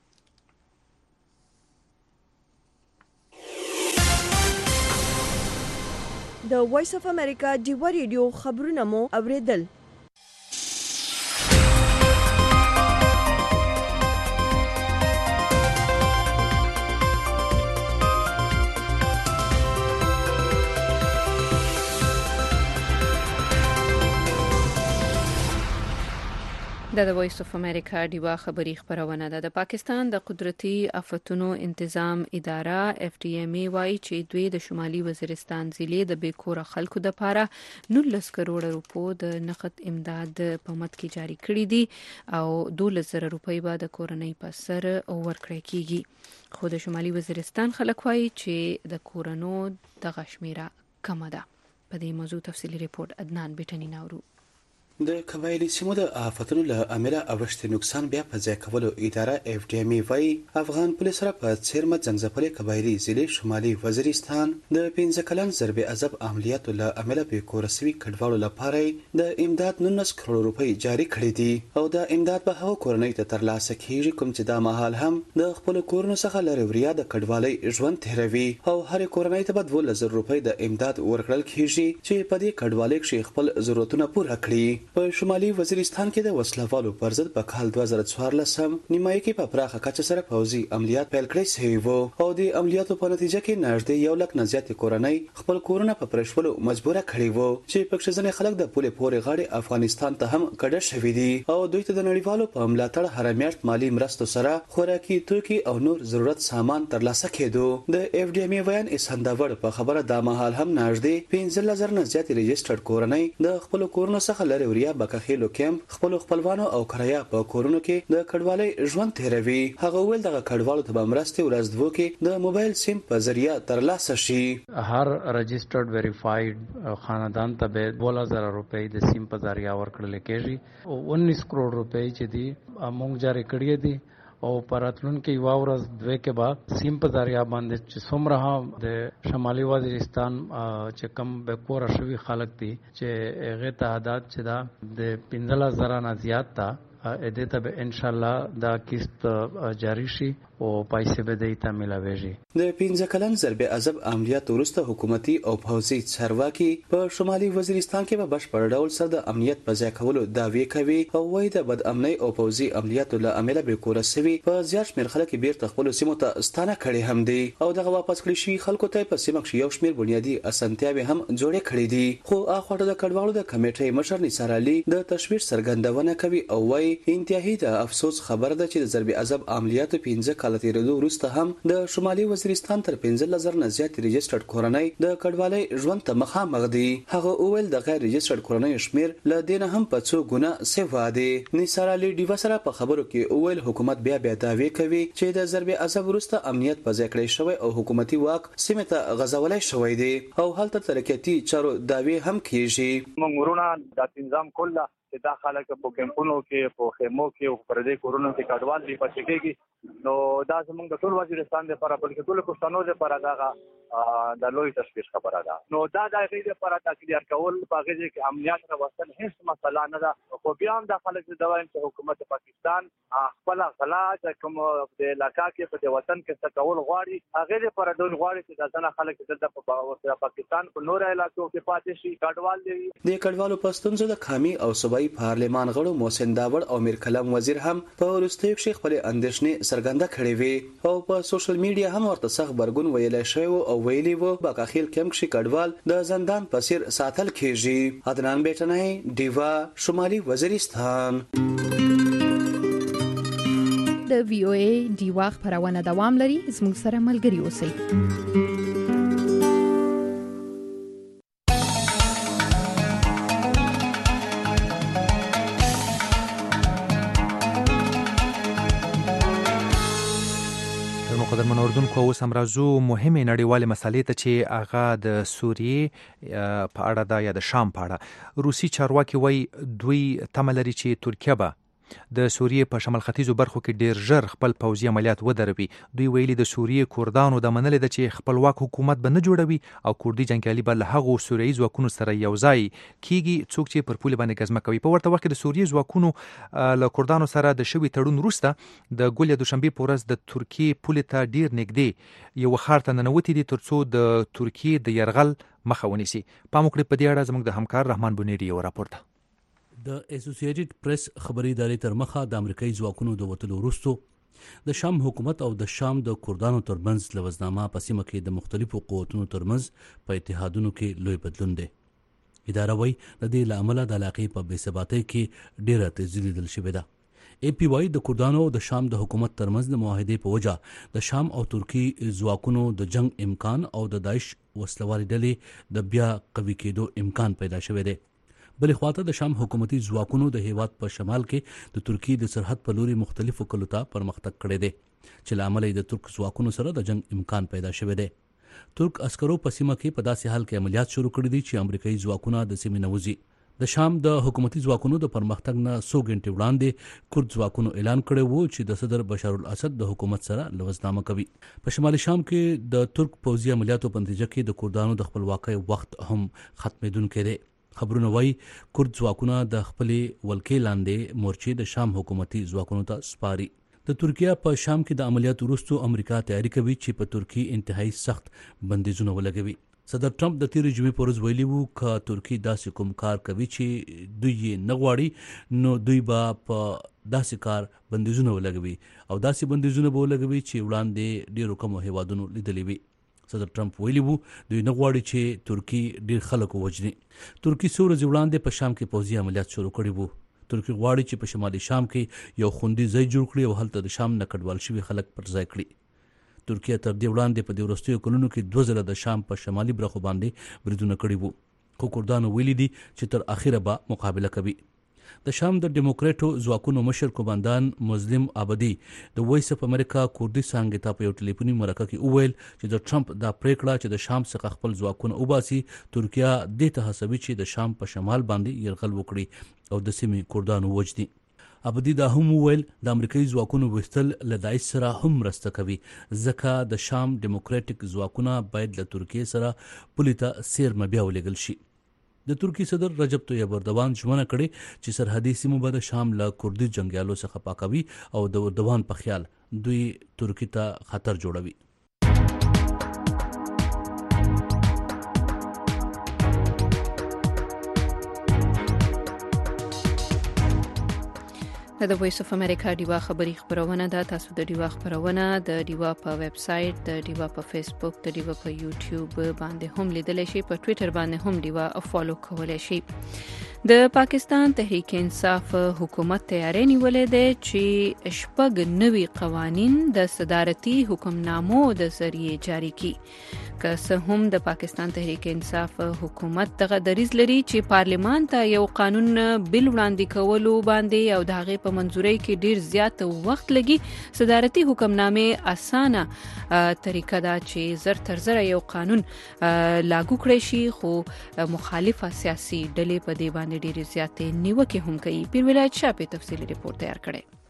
د وایس اف امریکا ډیوا ریډیو خبرونه مو اوریدل. دا د وایس اف امریکا ډیوا خبری خبرونه ده. د پاکستان د قدرتي آفتونو انتظام اداره اف ټي ام وايي چې دوی د شمالي وزیرستان ضلع د بیکوره خلکو د پاره نولس کروڑ روپو د نقد امداد په مد کې جاری کړی دي او دولس زره روپۍ به د کورنۍ په سر ورکړی کیږي. خو د شمالي وزیرستان خلک وايي چې د کورونو د غشمیره کم ده. په دې موضوع تفصیلی ریپورت عدنان بیٹنی ناورو. د قبایلی سیمو د آفتونو له امله اوښتي نقصان بیا په ځای کولو اداره اف ډي ام وايي افغان پولیس سره په څیرمه ځنځپلې قبایلی ضلع شمالي وزیرستان د پنځه کلن ضرب عذاب عملیاتو له امله به کورسوي کډوالو لپاره د امداد نولس کروڑ روپۍ جاری کړې دي او د امداد به هغو کورنۍ ته ترلاسه کیږي کوم چې دا مهال هم د خپل کورونو څخه لرې وریا د کډوالۍ ژوند تیروي او هر کورنۍ ته به دولس زره روپۍ د امداد ورکړل کیږي چې په دې کډوالۍ کې خپل ضرورتونه پوره کړي. په شمالي وزیرستان کې د وسلوالو پر ضد په کال دوه زره څوارلس نیمایي کې په پراخه کچه سره پوځي عملیات پیل کړی شوي وو او د عملیاتو په نتیجه کې نږدې یو لک نه زیاتې کورنۍ خپل کورونه په پرېښولو مجبوره کړي وو چې پکې ځینې خلک د پولې پورې غاړې افغانستان ته هم کډه شوي دي او دوی ته د نړیوالو په ملاتړ هر میاشت مالی مرستو سره خوراکي توکي او نور ضرورت سامان ترلاسه کېدو. د اف ډي ام ویان اسنداور په خبره دا مهال هم نږدې پنځه زره نه زیاتې ريجسترډ کورنۍ د خپل کورونو څخه لرې وریا بکخېلو کیمپ خپل خپلوانو او کریا په کورونو کې د کډوالۍ ژوند تیروي. هغه ویل دغه کډوالو ته به مرستې ورځ دوه کې د موبایل سیم په ذریعہ ترلاسه شي. هر رجسٹرډ ویریفاید خاندان ته به دولس زره روپۍ د سیم په ذریعہ ورکړل کېږي او انیس کروڑ روپۍ چې دي موږ جاری کړی دي او پراتلون کې یو ورځ دوی کې با سیم په ذریعہ باندې چې څومره هم د شمالي وزیرستان چې کم به کور شوی خلک دي چې هغه تعداد چې دا د پنځه زره نه زیات تا اې ته به ان شاء الله دا کیست جاری شي او پیسې به د ایته ملاويږي. د پنځه کلن ضرب عذاب عملیات وروسته حکومتي او پوځي چارواکي په شمالي وزیرستان کې به بشپړ ډول سره د امنیت په ځای کولو دعوی کوي او وايي د بد امنۍ او پوځي عملیاتو له امله به کورسوي په زیات شمېر خلک بیرته خپل سیمو ته ستانه کړي هم دي او دغه واپس کړي شي خلکو ته په سیمه کې یو شمېر بنیادی اسانتیاوي هم جوړې کړې دي. خو اخوړه د کډوالو د کمیټې مشر نثار علي د تشویش څرګندونه کوي او وايي انتهایی د افسوس خبره ده چې د ضرب عذاب عملیاتو پنځه کال تیرېدو وروسته هم د شمالي وزیرستان تر پنځه زره نه زیات ريجسترډ کورنۍ د کډوالۍ ژوند ته مخامخ دي. هغه اویل د غیر ريجسترډ کورنۍ شمیر له دینه هم په څو ګونه سیوا دي. نثار علي ډیوا سره په خبرو کې اویل حکومت بیا بیا دعوی کوي چې د ضرب عذاب وروسته امنیت په ځای کړی شوی او حکومتي واک سیمه ته غځولای شوی دی او هلته ترکیتي چارو دعوی هم کیږي. موږ ورونه د تنظیم کله چې دا خلک په کمپونو کې په خیمو کې او پر دې کورونو کې کډوال دي پاتې کېږي نو دا زموږ د ټول وزیرستان لپاره بلکې ټول پښتنو لپاره دا د لوی تشویش خبره ده. نو دا د غیر لپاره تکلیف کول په غیر کې امنیت راوستل هیڅ مسله نه ده. خو بیا هم د خلک د وایم چې حکومت پاکستان خپل غلا د کوم د علاقې کې په وطن کې څه کول غواړي هغه لپاره دوی غواړي چې د ځنه خلک د پاکستان په نور علاقو کې پاتې شي. کډوال دی د کډوالو پښتونزو د قومي او صوبایي پارلمان غړو محسن داوړ او میر کلام وزیر هم په ورستیو کې خپل اندېښنې څرګنده کړې وي او په سوشل میډیا هم ورته سخت برګون ویل شوی او ویلي وو باکاخیل کم کې کډوال د زندان پسیر ساتل کېږي. عدنان بیٹنای دیوا شمالي وزیرستان. د وی او ای دیوا خبرونه دوام لري. زموږ سره ملګري اوسئ. قدرمن اردوونکو اوس هم راځو مهمه نړیواله مسلې ته چې هغه د سوریې په اړه ده یا د شام په اړه. روسي چارواکي وایي دوی تمه لري چې ترکیه به د سوریې په شمال ختیځو برخو کې ډیر ژر خپل پوځي عملیات ودروي. دوی ویلي د سوریې کردانو د منلې ده چې خپلواک حکومت به نه جوړوي او کردي جنګیالي به له هغو سوریایي ځواکونو سره یو ځای کیږي څوک چې پر پولې باندې ګزمه کوي. په ورته وخت کې د سوریې ځواکونو له کردانو سره د شوي تړون وروسته د ګل یا دوشنبې په ورځ د ترکیې پولې ته ډیر نږدې یو ښار ته ننوتي دي ترڅو د ترکیې د یرغل مخه ونیسي. پام وکړئ په دې اړه زموږ د همکار رحمان بنيري یو راپور. د اسوسییټډ پریس خبري ادارې تر مخه د امریکایي ځواکونو د وټلو وروسته د شام حکومت او د شام د کردانو ترمنځ لوزنامه په سیمه کې د مختلفو قوتونو ترمنځ په اتحادونو کې لوی بدلون دی. اداره وایي د دې له امله د علاقې په بې ثباتۍ کې ډېره تیزي لیدل شوې ده. ای پی وایي د کردانو او د شام د حکومت ترمنځ د معاهدې په وجه د شام او ترکی ځواکونو د جنگ امکان او د داعش وسلوالې ډلې د بیا قوي کېدو امکان پیدا شوی دی. بلې خواته د شام حکومتي ځواکونو د هیواد په شمال کې د ترکی د سرحد په لوري مختلفو کلو ته پرمختګ کړی دی چې له امله د ترک ځواکونو سره د جنگ امکان پیدا شوی دی. ترک عسکرو په سیمه کې په داسې حال کې عملیات شروع کړي دي چې امریکایي ځواکونه د سیمې نه وځي. د شام د حکومتي ځواکونو د پرمختګ نه څو غنټې وړاندې کورد ځواکونو اعلان کړی وو چې د صدر بشار الاسد د حکومت سره لوزنامه کوي. په شمالي شام کې د ترک پوځي عملیاتو په نتیجه کې د کردانو د خپلواکۍ وخت هم ختمېدونکی دی. خبرونه وایي کورد ځواکونه د خپلې ولکې لاندې مورچې د شام حکومتي ځواکونو ته سپاري. د ترکیه په شام کې د عملیاتو وروسته امریکا تیاری کوي چې په ترکی انتهایی سخت بندیزونه ولګوي. صدر ټرمپ د تیرې جمعې په ورځ ویلي وو که ترکی داسې کوم کار کوي چې دوی یې نه غواړي نو دوی به په داسې کار بندیزونه ولګوي او داسې بندیزونه به ولګوي چې وړاندې ډېرو کمو هیوادونو لیدلي وي. صدر ټرمپ ویلي وو دوی نه غواړي چې ترکی ډیر خلک ووجني. ترکی څو ورځې وړاندې په شام کې پوځي عملیات شروع کړي وو. ترکی غواړي چې په شمالي شام کې یو خوندي ځای جوړ کړي او هلته د شام نه کډوال شوي خلک پر ځای کړي. ترکیه تر دې وړاندې په دې وروستیو کلونو کې دوه ځله د شام په شمالي برخو باندې بریدونه کړي وو خو کردانو ویلي دي چې تر اخره به مقابله کوي. د شام د ډیموکراټو ځواکونو مشر قوماندان مسلم عبدي د وایس اف امریکا کوردي څانګې ته په یو ټلیفوني مرکه کې وویل چې د ټرمپ دا پریکړه چې د شام څخه خپل ځواکونه وباسي ترکیه دې ته هڅوي چې د شام په شمال باندې یرغل وکړي او د سیمې کردانو وجني. عبدي دا هم وویل د امریکایي ځواکونو وستل له داعش سره هم مرسته کوي ځکه د شام ډیموکراټک ځواکونه باید له ترکیې سره پولې ته سیرمه بیا ولېږل شي. د ترکی صدر رجب طیب اردوان ژمنه کړې چې سرحدي سیمو به د شام له کردي جنګیالو څخه پاکوي او د اردوان په خیال دوی ترکی ته خطر جوړوي. د وایس اف امریکا ډیوا خبری خبرونه ده. تاسو د ډیوا خبرونه د ډیوا په ویب سټ د ډیوا په فیسبوک د ډیوا په یوټیوب باندې هم لیدل شي. په ټوئیټر باندې هم ډیوا فالو کولای شي. د پاکستان تحریک انصاف حکومت تیاری نیولې ده چې شپږ نوي قوانین د صدارتي حکمنامو د ذریعے جاری کړي. که څه هم د پاکستان تحریک انصاف حکومت دغه دریځ لري چې پارلیمان ته یو قانون بل وړاندې کولو باندې او د هغې په منظورۍ کې ډیر زیات وخت لګي، صدارتي حکمنامې اسانه طریقه ده چې زر تر زر یو قانون لاګو کړی شي، خو مخالفه سیاسي ډلې په دې باندې ډیر زیاتې نیوکې هم کوي. پیر ولایت شاه په تفصیلي ریپورت تیار کړی.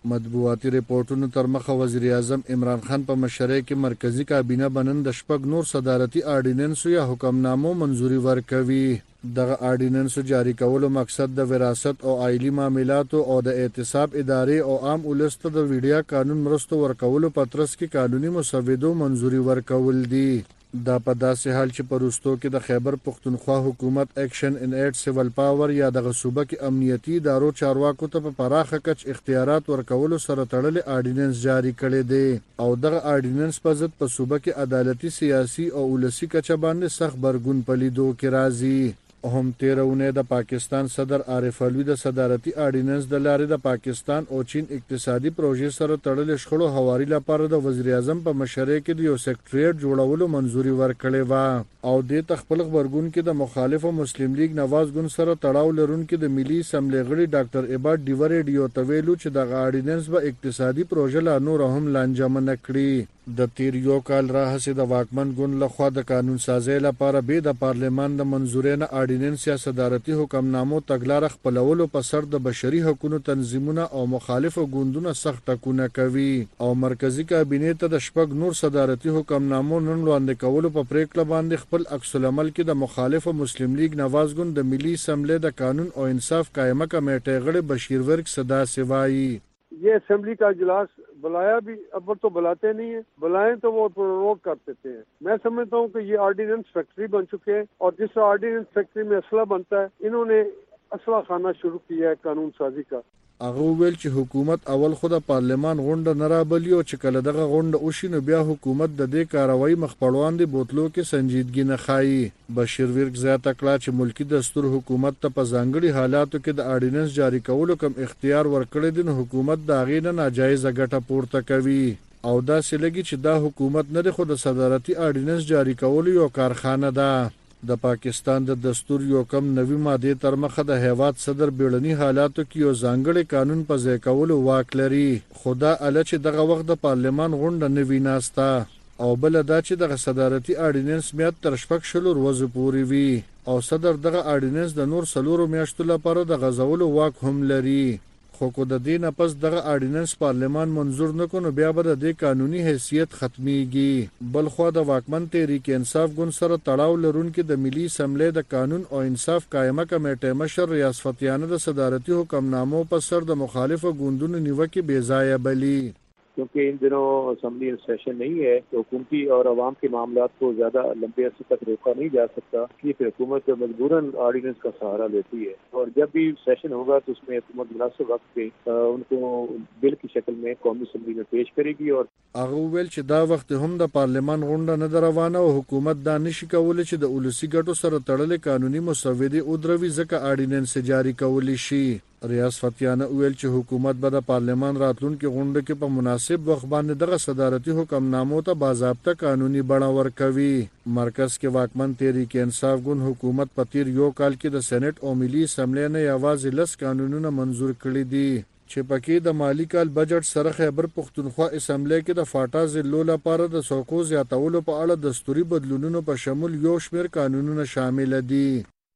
مطبوعاتي ریپورتونو تر مخه وزیر اعظم عمران خان په مشرۍ کې مرکزی کابینه بنن د شپږ نور صدارتي آرډیننس یا حکمنامو منځوري ورکوي. دغه آرډیننس جاری کولو مقصد د وراثت او عائلي معاملاتو او د اعتصاب ادارې او عام ولس ته د ویډیا قانون مرستو ورکولو په ترڅ کې قانوني مسودو منځوري ورکول دي. دا په داسې حال چې په وروستو کې د خیبر پښتونخوا حکومت اکشن ان ایډ سیول پاور یا دغه صوبه کې امنیتي ادارو چارواکو ته په پراخه کچ اختیارات ورکولو سره تړلې آرډیننس جاری کړی دی او دغه آرډیننس په ضد په صوبه کې عدالتي سیاسي او ولسي کچه باندې سخت برګون په لیدو کې راځي. هم تیرونه د پاکستان صدر عارف علوی د صدارتي آرډیننس د لارې د پاکستان او چین اقتصادي پروژې سره تړلې شخړو هواري لپاره د وزیر اعظم په مشرۍ کې د یو سیکریټریټ جوړولو منځوري ورکړې و او د تخپل خبرګون کې د مخالف مسلم لیگ نواز ګوند سره تړاو لرونکي د ملي اسمبلی غړي ډاکټر عباد ډیوریډیو تویلو چې د آرډیننس به اقتصادي پروژه لا نور هم لانجمن کړي. د تیر یو کال راهسې د واکمن ګوند لخوا د قانون سازۍ لپاره به د پارلمان د منځورۍ نه آرډیننس یا صدارتي حکمنامو تګلاره خپلولو په سر د بشري حقوقو تنظیمونه او مخالفو ګوندونو سخت ټکونه کوي او مرکزی کابینه ته د شپږ نور صدارتي حکمنامو نن وړاندې کولو په پریکړه باندې خپل عکس العمل کې د مخالفو مسلم لیگ نواز ګوند د ملي اسمبلی د قانون او انصاف قائمه کمیټې غړي بشیر ورک صدا سوایی. ये असेंबली का इजलास बुलाया भी अब तो बुलाते नहीं है, बुलाएं तो वो प्रोरोग कर देते हैं. मैं समझता हूँ कि ये ऑर्डिनेंस फैक्ट्री बन चुके हैं और जिस ऑर्डिनेंस फैक्ट्री में असला बनता है इन्होंने असला खाना शुरू किया है कानून साजी का. هغه ویل چې حکومت اول خو د پارلمان غونډه نه رابلی او چې کله دغه غونډه وشي نو بیا حکومت د دې کاروایی مخ پړوان دی بوتلو کې سنجیدګي نه خایي. بشیر ورک زیاته کړه چې ملکی دستور حکومت ته په ځانګړي حالاتو کې د آرډیننس جاری کولو کوم اختیار ورکړی دی نو حکومت د هغې نه ناجایزه ګټه پورته کوي او داسې لګي چې دا حکومت نه دی خو د صدارتي آرډیننس جاری کولو یو کارخانه ده. د پاکستان د دستور یو کم نوی ماده تر مخه د هیواد صدر بیړنی حالاتو کې یو ځانګړی قانون په ځای کولو واک لري. خدا اله چې دغه وخت د پارلمان غونډه نوی ناستا او بل دا چې د صدارتي آرډیننس میاد تر شپږ شلو ورځې پورې وي او صدر دغه آرډیننس د نور سلورو میاشتو لپاره د غزولو واک هم لري. خو کو د دې نه پس دغه آرډیننس پارلمان منظور نکونو بیا به د دې قانوني حیثیت ختميږي. بل خو د واکمن تحریک انصاف ګوند سره تړاو لرونکي د ملي اسمبلی د قانون او انصاف قائمه کمیټې مشر ریاض فتیانه د صدارتي حکمنامو په سر د مخالفو ګوندونو نیوکه بے ځایه بلی. क्योंकि इन दिनों असम्बली सेशन नहीं है तो हुकूमती और आवाम के मामलात को ज्यादा लंबे अरसे तक रोका नहीं जा सकता, इसलिए फिर हुकूमत मजबूरन ऑर्डिनेंस का सहारा लेती है और जब भी सेशन होगा तो उसमें हुकूमत मुनासिब वक्त पे उनको बिल की शक्ल में कौमी असम्बली में पेश करेगी. और هغه ویل چې دا وخت هم د پارلمان غونډه نه روانه او حکومت دا نشي کولای چې د ولسی ګټو سره تړلې قانوني مسودې او دروي ځکه آرډیننس جاری کولی شي. ریاض فتیانه ویل چې حکومت به د پارلمان راتلونکي غونډه کې په مناسب وخت باندې دغه صدارتي حکمنامو ته باضابطه قانوني بڼه ورکوي. مرکز کې واکمن تحریک انصاف ګوند حکومت په تیر یو کال کې د سېنات او ملي اسمبلی نه یوازې لس قانونونه منظور کړي دي چې پکې د مالی کال بجټ سره خیبر پښتونخوا اسمبلی کې د فاټا ضلعو لپاره د څوکو زیاتولو په اړه دستوري بدلونونو په شمول یو شمېر قانونونه شامل دي.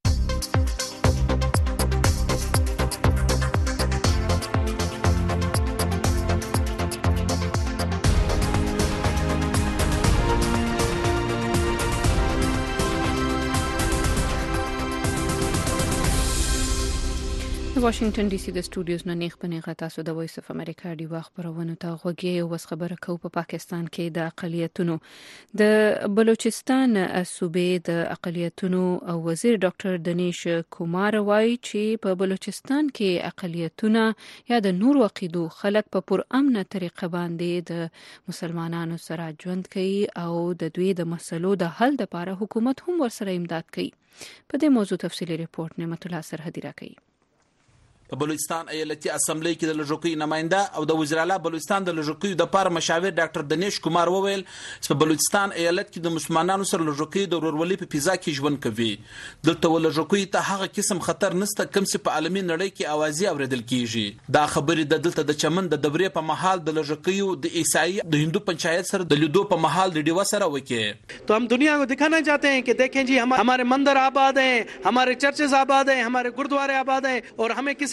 واشنگټن ډي سي د سټوډیوز نه نیغ پنیغه تاسو د وایس اف امریکا دی وخت پرونه ته غوږی او وس خبره کو په پاکستان کې د اقلیتونو د بلوچستان صوبې د اقلیتونو او وزیر ډاکټر دنیش کومار وایي چې په بلوچستان کې اقلیتونه یا د نور عقیدو خلک په پر امنه طریقه باندې د مسلمانانو سره ژوند کوي او د دوی د مسلو د حل لپاره حکومت هم ورسره امداد کوي. په دې موضوع تفصیلی ریپورت نعمت الله سرحدي راکوي. په بلوچستان ایالتي اسمبلی کې د لږکیو نماینده او د وزیر اعلی بلوچستان د لږکیو د پاره مشاور ډاکټر دنیش کومار وویل چې په بلوچستان ایالت کې د مسلمانانو سره لږکیو د ورورولۍ په فضا کې ژوند کوي. دلته لږکیو ته هغه قسم خطر نشته کوم چې په عالمي نړۍ کې اوازې اوریدل کیږي. دا خبرې د دلته د چمن د دورې په محل د لږکیو د عیسائی د هندو پنچایت سره د لیدو په محل د ډیوا سره وکړي. تو हम दुनिया को दिखाना चाहते हैं कि देखें जी हम हमारे मंदिर आबाद हैं, हमारे चर्चेज आबाद हैं, हमारे गुरुद्वारे आबाद हैं और हमें किसी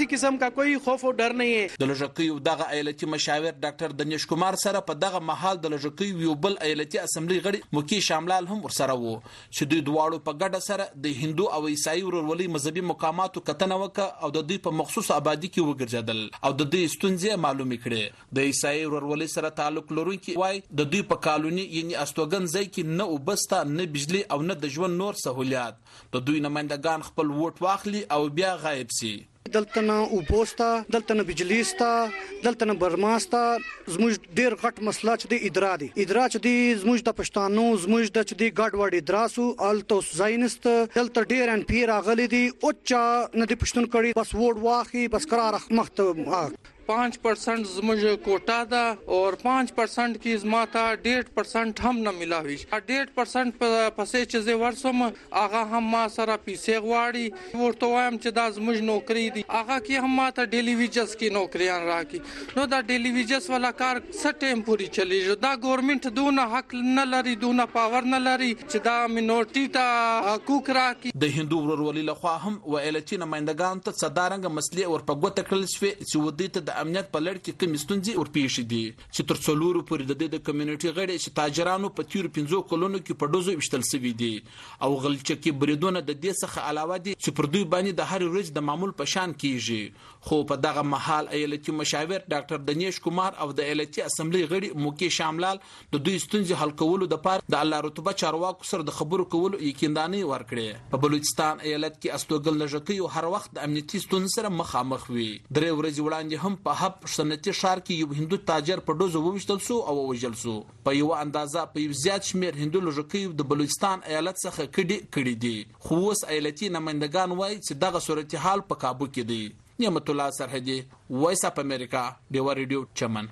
किसी किस्म का कोई खौफ और डर नहीं है. د لږکیو دغه ایالتي مشاور ډاکټر دنیش کمار سره په دغه مهال د لږکیو یو بل ایالتي اسمبلی غړي مکی شاملال هم ورسره وو چې دوی دواړو په ګډه سره د هندو او عیسائی ورورولۍ مذهبي مقاماتو کتنه وکړه او د دوی په مخصوص آبادی کې وګرځیدل او د دوی ستونزې معلومې کړې. د عیسائی ورورولۍ سره تعلق لرونکي وای د دوی په کالونی یعنی استوګن ځای کې نه وبسته نه بجلی او نه د ژوند نور سہولیات. د دوی نمائندگان خپل ووټ واخلي او بیا غایب سي. دلته نه اوبوستا دلته نه بجلی ستا دلته نه برماستا زموږ ډیر غټ مسله چې د ادرا دي ادرا چې دی زموږ د پښتانو زموږ د چې دی ګډ وډ ادراسو التو زاینست دلته ډیر ان پیر اغلی دي او چا نه دی پښتون کړي بس ووټ واخی بس قرار مخت पाँच परसेंट मुझे कोटा था और पाँच परसेंट की माता डेढ़ परसेंट हम न मिला हुई डेढ़ परसेंट पसे चीजें वर्षों में आगा हम माँ सारा पीछे गुआड़ी वो तो हम चदाज मुझ नौकरी दी आगा की हम माता टेलीविजन की नौकरियां राखी नो दा टेलीविजन वाला कार सटेम पूरी चली जो दा गवर्नमेंट दो ना हक न लरी दो ना पावर न लरी चदा मिनोरिटी ता हकूक राखी. د هندو ورورولۍ لخوا هم ویلچې نمائندگان ته صدارنګ مسلې ور په ګوته کړل شوې چې ودی ته د امنیت په لړ کې کوم ستونزې ورپېښې دي چې تر څلورو پورې د دې د کمیونټي غړي چې تاجرانو په تیرو پنځو کلونو کې په ډوزو وشتل شوي دي او غلچکي بریدونه د دې څخه علاوه دي چې پر دوی باندې د هر ورځ د معمول په شان کیږي. خو په دغه محل ایالتي مشاور ډاکټر دنیش کمار او د ایالتي اسمبلی غړي موکی شاملال د دوی ستونزې حل کولو لپاره د الله رتبه چارواکو سره د خبرو کولو یقینداني ورکړي. په بلوچستان ایالت کې استوګل لږکیو هر وخت د امنیتي ستونزې سره مخامخ وي. درې ورځې وړاندې هم په هب صنعتي ښار کې یو هندو تاجر په ډوزو وویشتل سو او وژل سو. په یو اندازه په یو زیات شمیر هندو لږکیو د بلوچستان ایالت څخه کډي کړي دي. خو اوس ایالتي نمائندگان وایي چې دغه صورتحال په کابو کې دی. نعمت الله سرحدي وایس اپ امریکا ډیوا ریډیو چمن.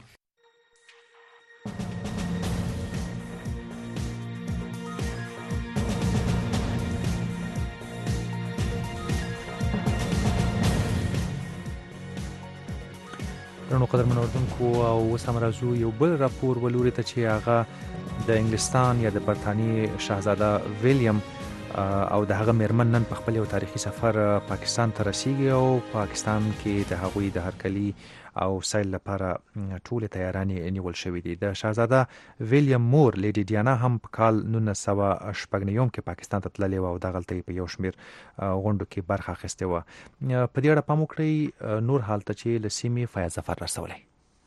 درنو قدرمن اردوونکو او اوس هم راځو یو بل راپور ولوري ته چې هغه د انګلستان یا د برطانیې شاهزاده ویلیام او د هغه میرمن نن په خپل یو تاریخي سفر پاکستان ته رسیږي او پاکستان کې د هغوی د هرکلي او سیل لپاره ټول تیارانې نیول شوې دي. د شاهزاده ویلیام مور لیډي ډیانا هم په کال نولس سوه شپږ نوي کې پاکستان ته تللې وه او دغلته یې په یو شمېر غونډو کې برخه اخیستې وه. په دې اړه پام وکړئ نور حال ته چې له سیمې فیاض ظفر رسولی.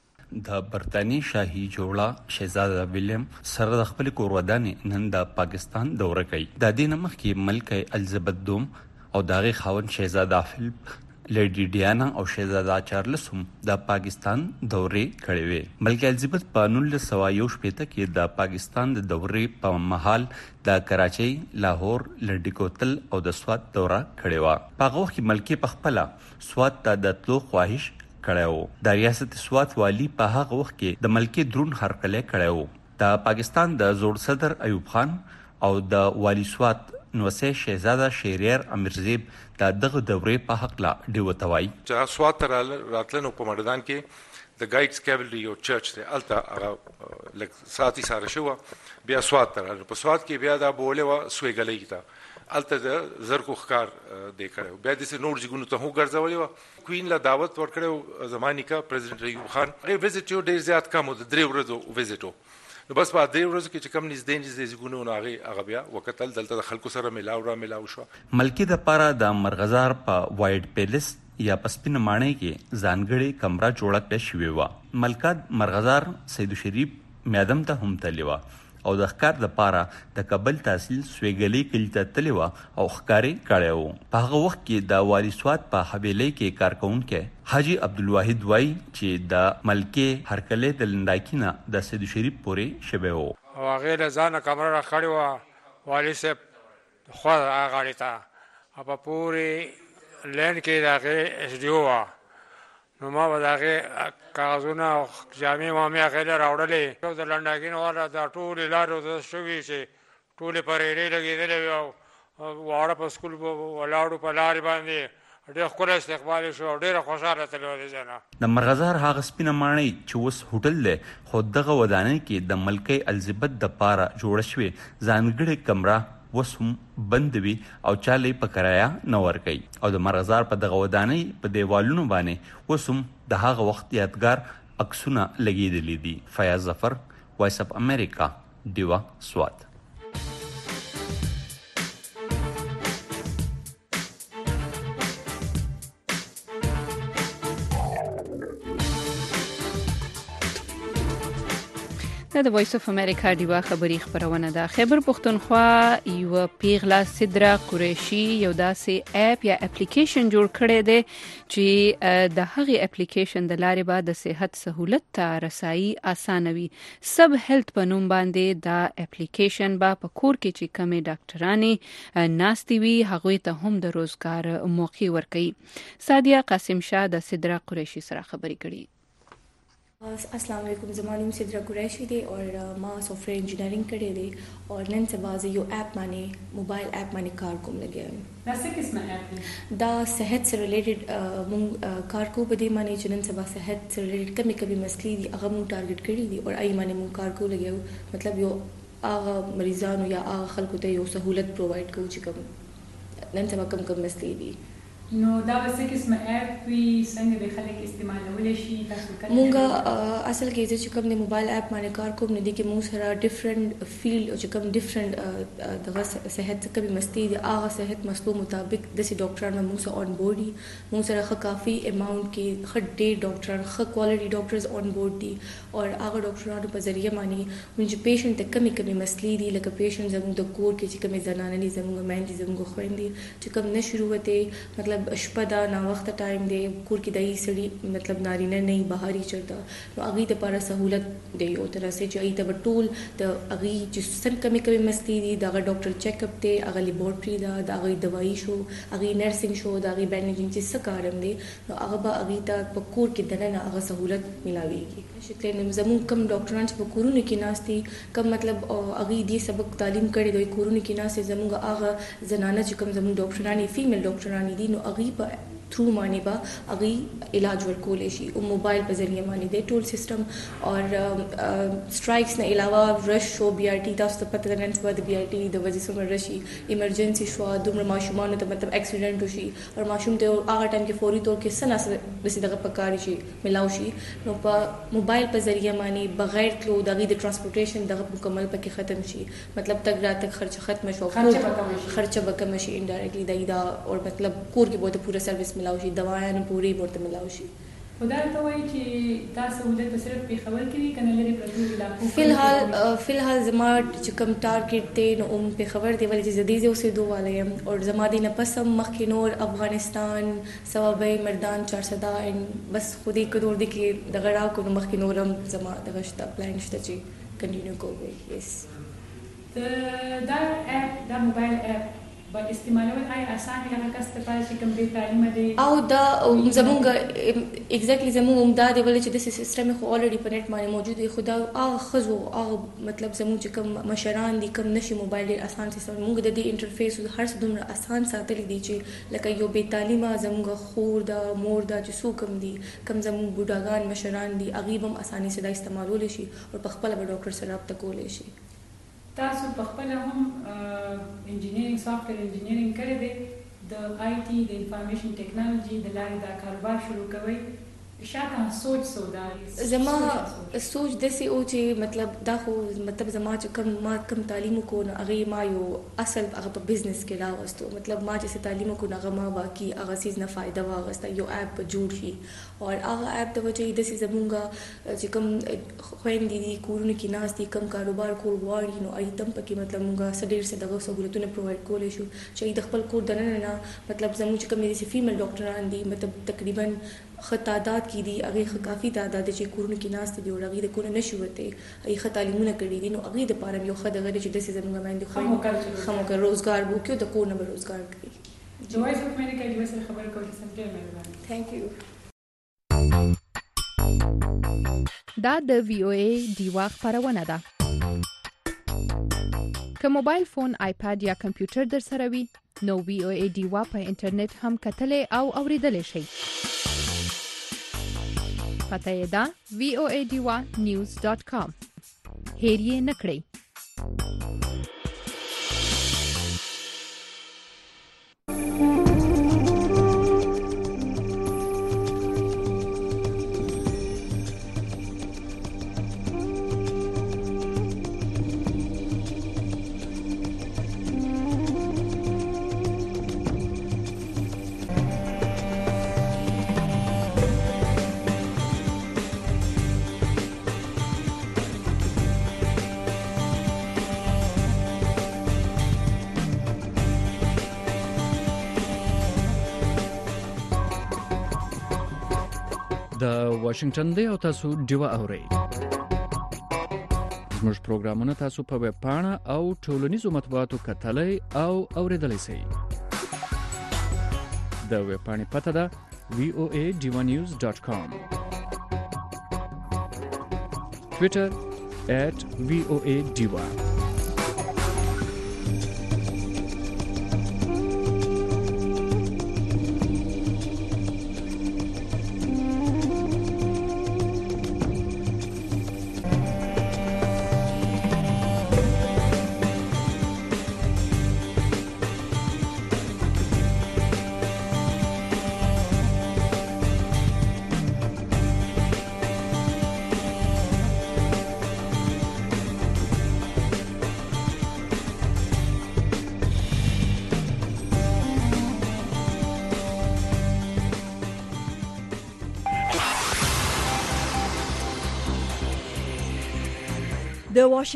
د برطانیې شاهي جوړه شهزاده ویلیام سره د خپل کور ودانې نن د پاکستان دوره کوي. د دې نه مخکې ملکه الزبت دوم او د هغې خاوند شهزاده فیلپ لیډي ډیانا او شهزاده چارلس هم د پاکستان دورې کړې وې. ملکه الزبت په نولس سوه یو شپېته کې د پاکستان د دورې په مهال د کراچۍ، لاهور، لنډي کوتل او د سوات دوره کړې وه. په هغه وخت کې ملکې پخپله سوات ته د تلو خواهش کړی و. د ریاست سوات والی په هغه وخت کې د ملکې درون هرکلی کړی و. د پاکستان د زوړ صدر ایوب خان او د والی سوات نوسی شهزاده شهریار امیرزیب د دغه دورې په هکله ډیوه ته وایي چې سوات ته راتلنو په مردان کې د ګایډز کیولري یو چرچ دی هلته هغه لږ ساعت ایساره شوه. بیا سوات ته رالو. په سوات کې بیا دا بولې وه سویګلۍ ته هلته د زرکو ښکار دی کړی و. بیا داسې نور ځایونو ته هم ګرځولې وه. کوین له دعوت ورکړی و زما نیکه پرزیډنټ ایوب خان. هغې ویزټ یو ډېر زیات کم و د درې ورځو ویزټ و. نو بس په درې ورځو کې چې کم نږدې نږدې ځایونه نو هغې هغه بیا وکتل دلته د خلکو سره میلاو را میلاو شوه. ملکې دپاره د مرغزار په وایډ پیلس یا په سپینه ماڼۍ کې ځانګړې کمره جوړه کړې شوې وه. ملکه مرغزار سیدوشریف میادم ته هم تللې وه او د ښکار دپاره د کابل تحصیل سویګلۍ کلي ته تللې وه او ښکار یې کړی و. په هغه وخت کې د والي سوات په حویلۍ کې کارکوونکی حاجي عبدالواحد وایي چې د ملکې هرکلی د لنډاکي نه د سیدوشریف پورې شوی و او هغې له ځانه کمره راکړې وه والي صاحب خوا هغه غاړې ته او په پورې لین کې د هغې ایس ډي او وه. نو ما به د هغې کاغذونه او جامې وامې هغې له راوړلې. د لنډاکي نه والا دا ټولې لارې ورته شوي چې ټولې پریړې لګېدلې وې او واړه په سکول ولاړو په لارې باندې ډېر ښکلی استقبال شو او ډېره خوشحاله تللې وه دې ځای نه. د مرغزار هغه سپینه ماڼۍ چې اوس هوټل دی خو دغه ودانۍ کې د ملکې الزبت دپاره جوړه شوې ځانګړې کمره وسم بندوي او چاله په کرایا نه ورکي او د مرغزار په دغه ودانۍ په دیوالونو باندې وسم د هغه وخت یادګار عکسونه لګیدلې دي. فیاض ظفر، وایس اف امریکا، دیوا سوات. د وایس اف امریکا دیوا خبری خبرونه ده. خیبر پښتونخوا یو پیغلا صدرا قریشی یو داسې اپ یا اپلیکیشن جوړ کړی دی چې د هغې اپلیکیشن د لارې به د صحت سہولت ته رسایي اسانوي. سب هیلث په نوم باندې دا اپلیکیشن به په کور کې چې کمې ډاکټرانې ناستې وي هغوی ته هم د روزګار موقع ورکوي. سادیه قاسم شاه د صدرا قریشی سره خبرې کړي. अस्सलाम वालेकुम. ज़माना में सिद्रा कुरैशी थे और माँ सॉफ्टवेयर इंजीनियरिंग करे थे और नन से बाज़ यो ऐप माने मोबाइल ऐप माने कार को लगे हैं. वैसे किस में ऐप है? दा सेहत से रिलेटेड कार को बदे माने चुनन से बाज़ सेहत से रिलेटेड कभी कभी मसली थी अगर मुँह टारगेट करी थी और आई माने मुँह कार को लगे हो मतलब यो आगा मरीज़ान या आगा खल को ते यो सहूलत प्रोवाइड को चिकम नन से बाज़ कम कम मसली थी. نو دا وسه قسمه اپ وی څنګه به خلک استعمالول شي تاسو کله مونږه اصل کې چې کوم د موبایل اپ باندې کار کوم نه دي کې مونږ سره ډیفرنٹ فیلډ او چې کوم ډیفرنٹ دغه صحت کبي مستی دي هغه صحت مسلو مطابق د سي ډاکټرانو مونږ سره اون بورډ دي مونږ سره خ کافي اماونت کې خ ډېر ډاکټران خ کوالټي ډاکټرز اون بورډ دي او هغه ډاکټرانو په ذریعہ باندې مونږ پیشنټ ته کمی کمی مسلې دي لکه پیشنټ زموږ د کور کې چې کومې زنانه دي زموږ مېندې زموږ خويندې چې کوم نه شروع وته مطلب شپه دا نا وخت ټایم دی کور کې دای سړي مطلب نارینه نه بهاري چرته نو اغه د لپاره سہولت دی او تر څه چې ای ته ټول د اغه چې سن کمی کمی مستی دي دا ډاکټر چیک اپ ته اغه لیبورټري دا د اغه دوايي شو اغه نرسنګ شو دا اغه بینجینګ چې څه کارم دي نو اغه به اغه ته په کور کې دنه اغه سہولت ملاويږي. شکل نظمون کم ډاکټران چې په کورونو کې ناشتي کم مطلب اغه دې سبق تعلیم کړي دوی کورونو کې ناشته زموږ اغه زنانه چې کم زموږ ډاکټرانی فیمیل ډاکټرانی دي نو اغه په थ्रू माने बा अगी इलाज वर्कोले शी और मोबाइल पर जरिए माने दे टोल सिस्टम और स्ट्राइक्स ने अलावा रश शो बीआरटी दा तो पता करने के बाद बीआरटी द वजह से मर रशी इमरजेंसी शो दुमर माशूमान तो मतलब एक्सीडेंट होशी और माशूम ते आगा टाइम के फौरी तौर के सना से वैसे दगा पकारी शी मिलावशी नो पा मोबाइल पर जरिए माने बगैर क्लो दगी द ट्रांसपोर्टेशन दगा मुकम्मल पर के खत्म शी मतलब तक रात तक खर्च खत्म शो खर्च बकम शी इनडायरेक्टली दईदा और मतलब कोर के बहुत पूरा सर्विस मिलावशी दवाएं पूरी ورته ملاوي. خدای ته وایي چې تاسو ولې په صرف په خبر کې کنه لري پرتو علاقو فلحال فلحال زما چې کوم ټارګټ ته نو ام په خبر دی ولې چې زدي زو سه دوه والے هم او زما دي نه پسم مخکې نور افغانستان سوابې مردان چار صدا ان بس خودي کډور دي کې د غړاو کو مخکې نورم زما د غشته پلان شته چې کنټینیو کوو. یس دا اپ دا موبایل اپ با استعمالول آیا آسان لگه کس تپای چې کوم به تعلیم دی او دا زمونږ ایگزیکټلی زمونږ امداد دی ولې چې د سیستم خو الریډي په نت باندې موجود دی خدا هغه خزو هغه مطلب زمونږ چې کوم مشران دي کوم نشي موبایل ډیر آسان سیستم موږ د دې انټرفیس هر څه دومره آسان ساتلی دی چې لکه یو به تعلیمه زمونږ خور دا مور دا چې څوک هم دي کوم زمونږ بوډاګان مشران دي هغه هم اساني سره استعمالول شي او په خپل به ډاکټر سره رابطه کولای شي. تاسو په خپل هم انجینیرینګ سافټویر انجینیرینګ کړی دی د آی ټي د انفارمیشن ټیکنالوژي د لارې دا کاروبار شروع کوئ شاته سوچ سوداري زما سوچ دسي او چې مطلب دا خو مطلب زما چې کوم ما کوم تعلیم کو نه هغه ما یو اصل هغه په بزنس کې راوستو مطلب ما چې تعلیم کو نه هغه ما باقي هغه سیز نه فائدہ واغسته یو اپ جوړ شي او هغه اپ د وجه دسي زمونږه چې کوم خويندې دي کورونه کې ناس دي کوم کاروبار کول غواړي نو ایتم پکې مطلب مونږه سډیر سره دغه سہولتونه پرووایډ کولای شو چې د خپل کور دنه نه مطلب زموږ چې کوم دي فیمیل ډاکټران دي مطلب تقریبا خطادات کی دي هغه کافي تعداد چې کورونه کې ناس دي او هغه د کورونه نشي وته هغه خطالمونه کړی دي نو هغه د پاره یو خدای چې د سیزن غوښمن خو خمو کار روزګار وو کې د کورونه به روزګار کوي. جوایز اف امریکا د وسه خبر کوي سم ډیر مهرباني. ثانک یو. دا د وی او ای دیوا خبرونه ده. که موبایل فون، آیپاد یا کمپیوټر در سره وي نو وی او ای دیوا په انټرنیټ هم کتلې او اوریدلې شي. پته یې ده وی او ای دیوا نیوز ډاٹ کام. هیر یې نکړئ. واشنگټن دی او تاسو ډیوا اورئ. زموږ پروګرامونه تاسو په ویب پاڼه او ټولنیزو مطبوعاتو کتلای او اوریدلای شئ. د ویب پاڼې پته ده وی او ای ډیوا نیوز ډاټ کام. ټویټر at وی او ای ډیوا. د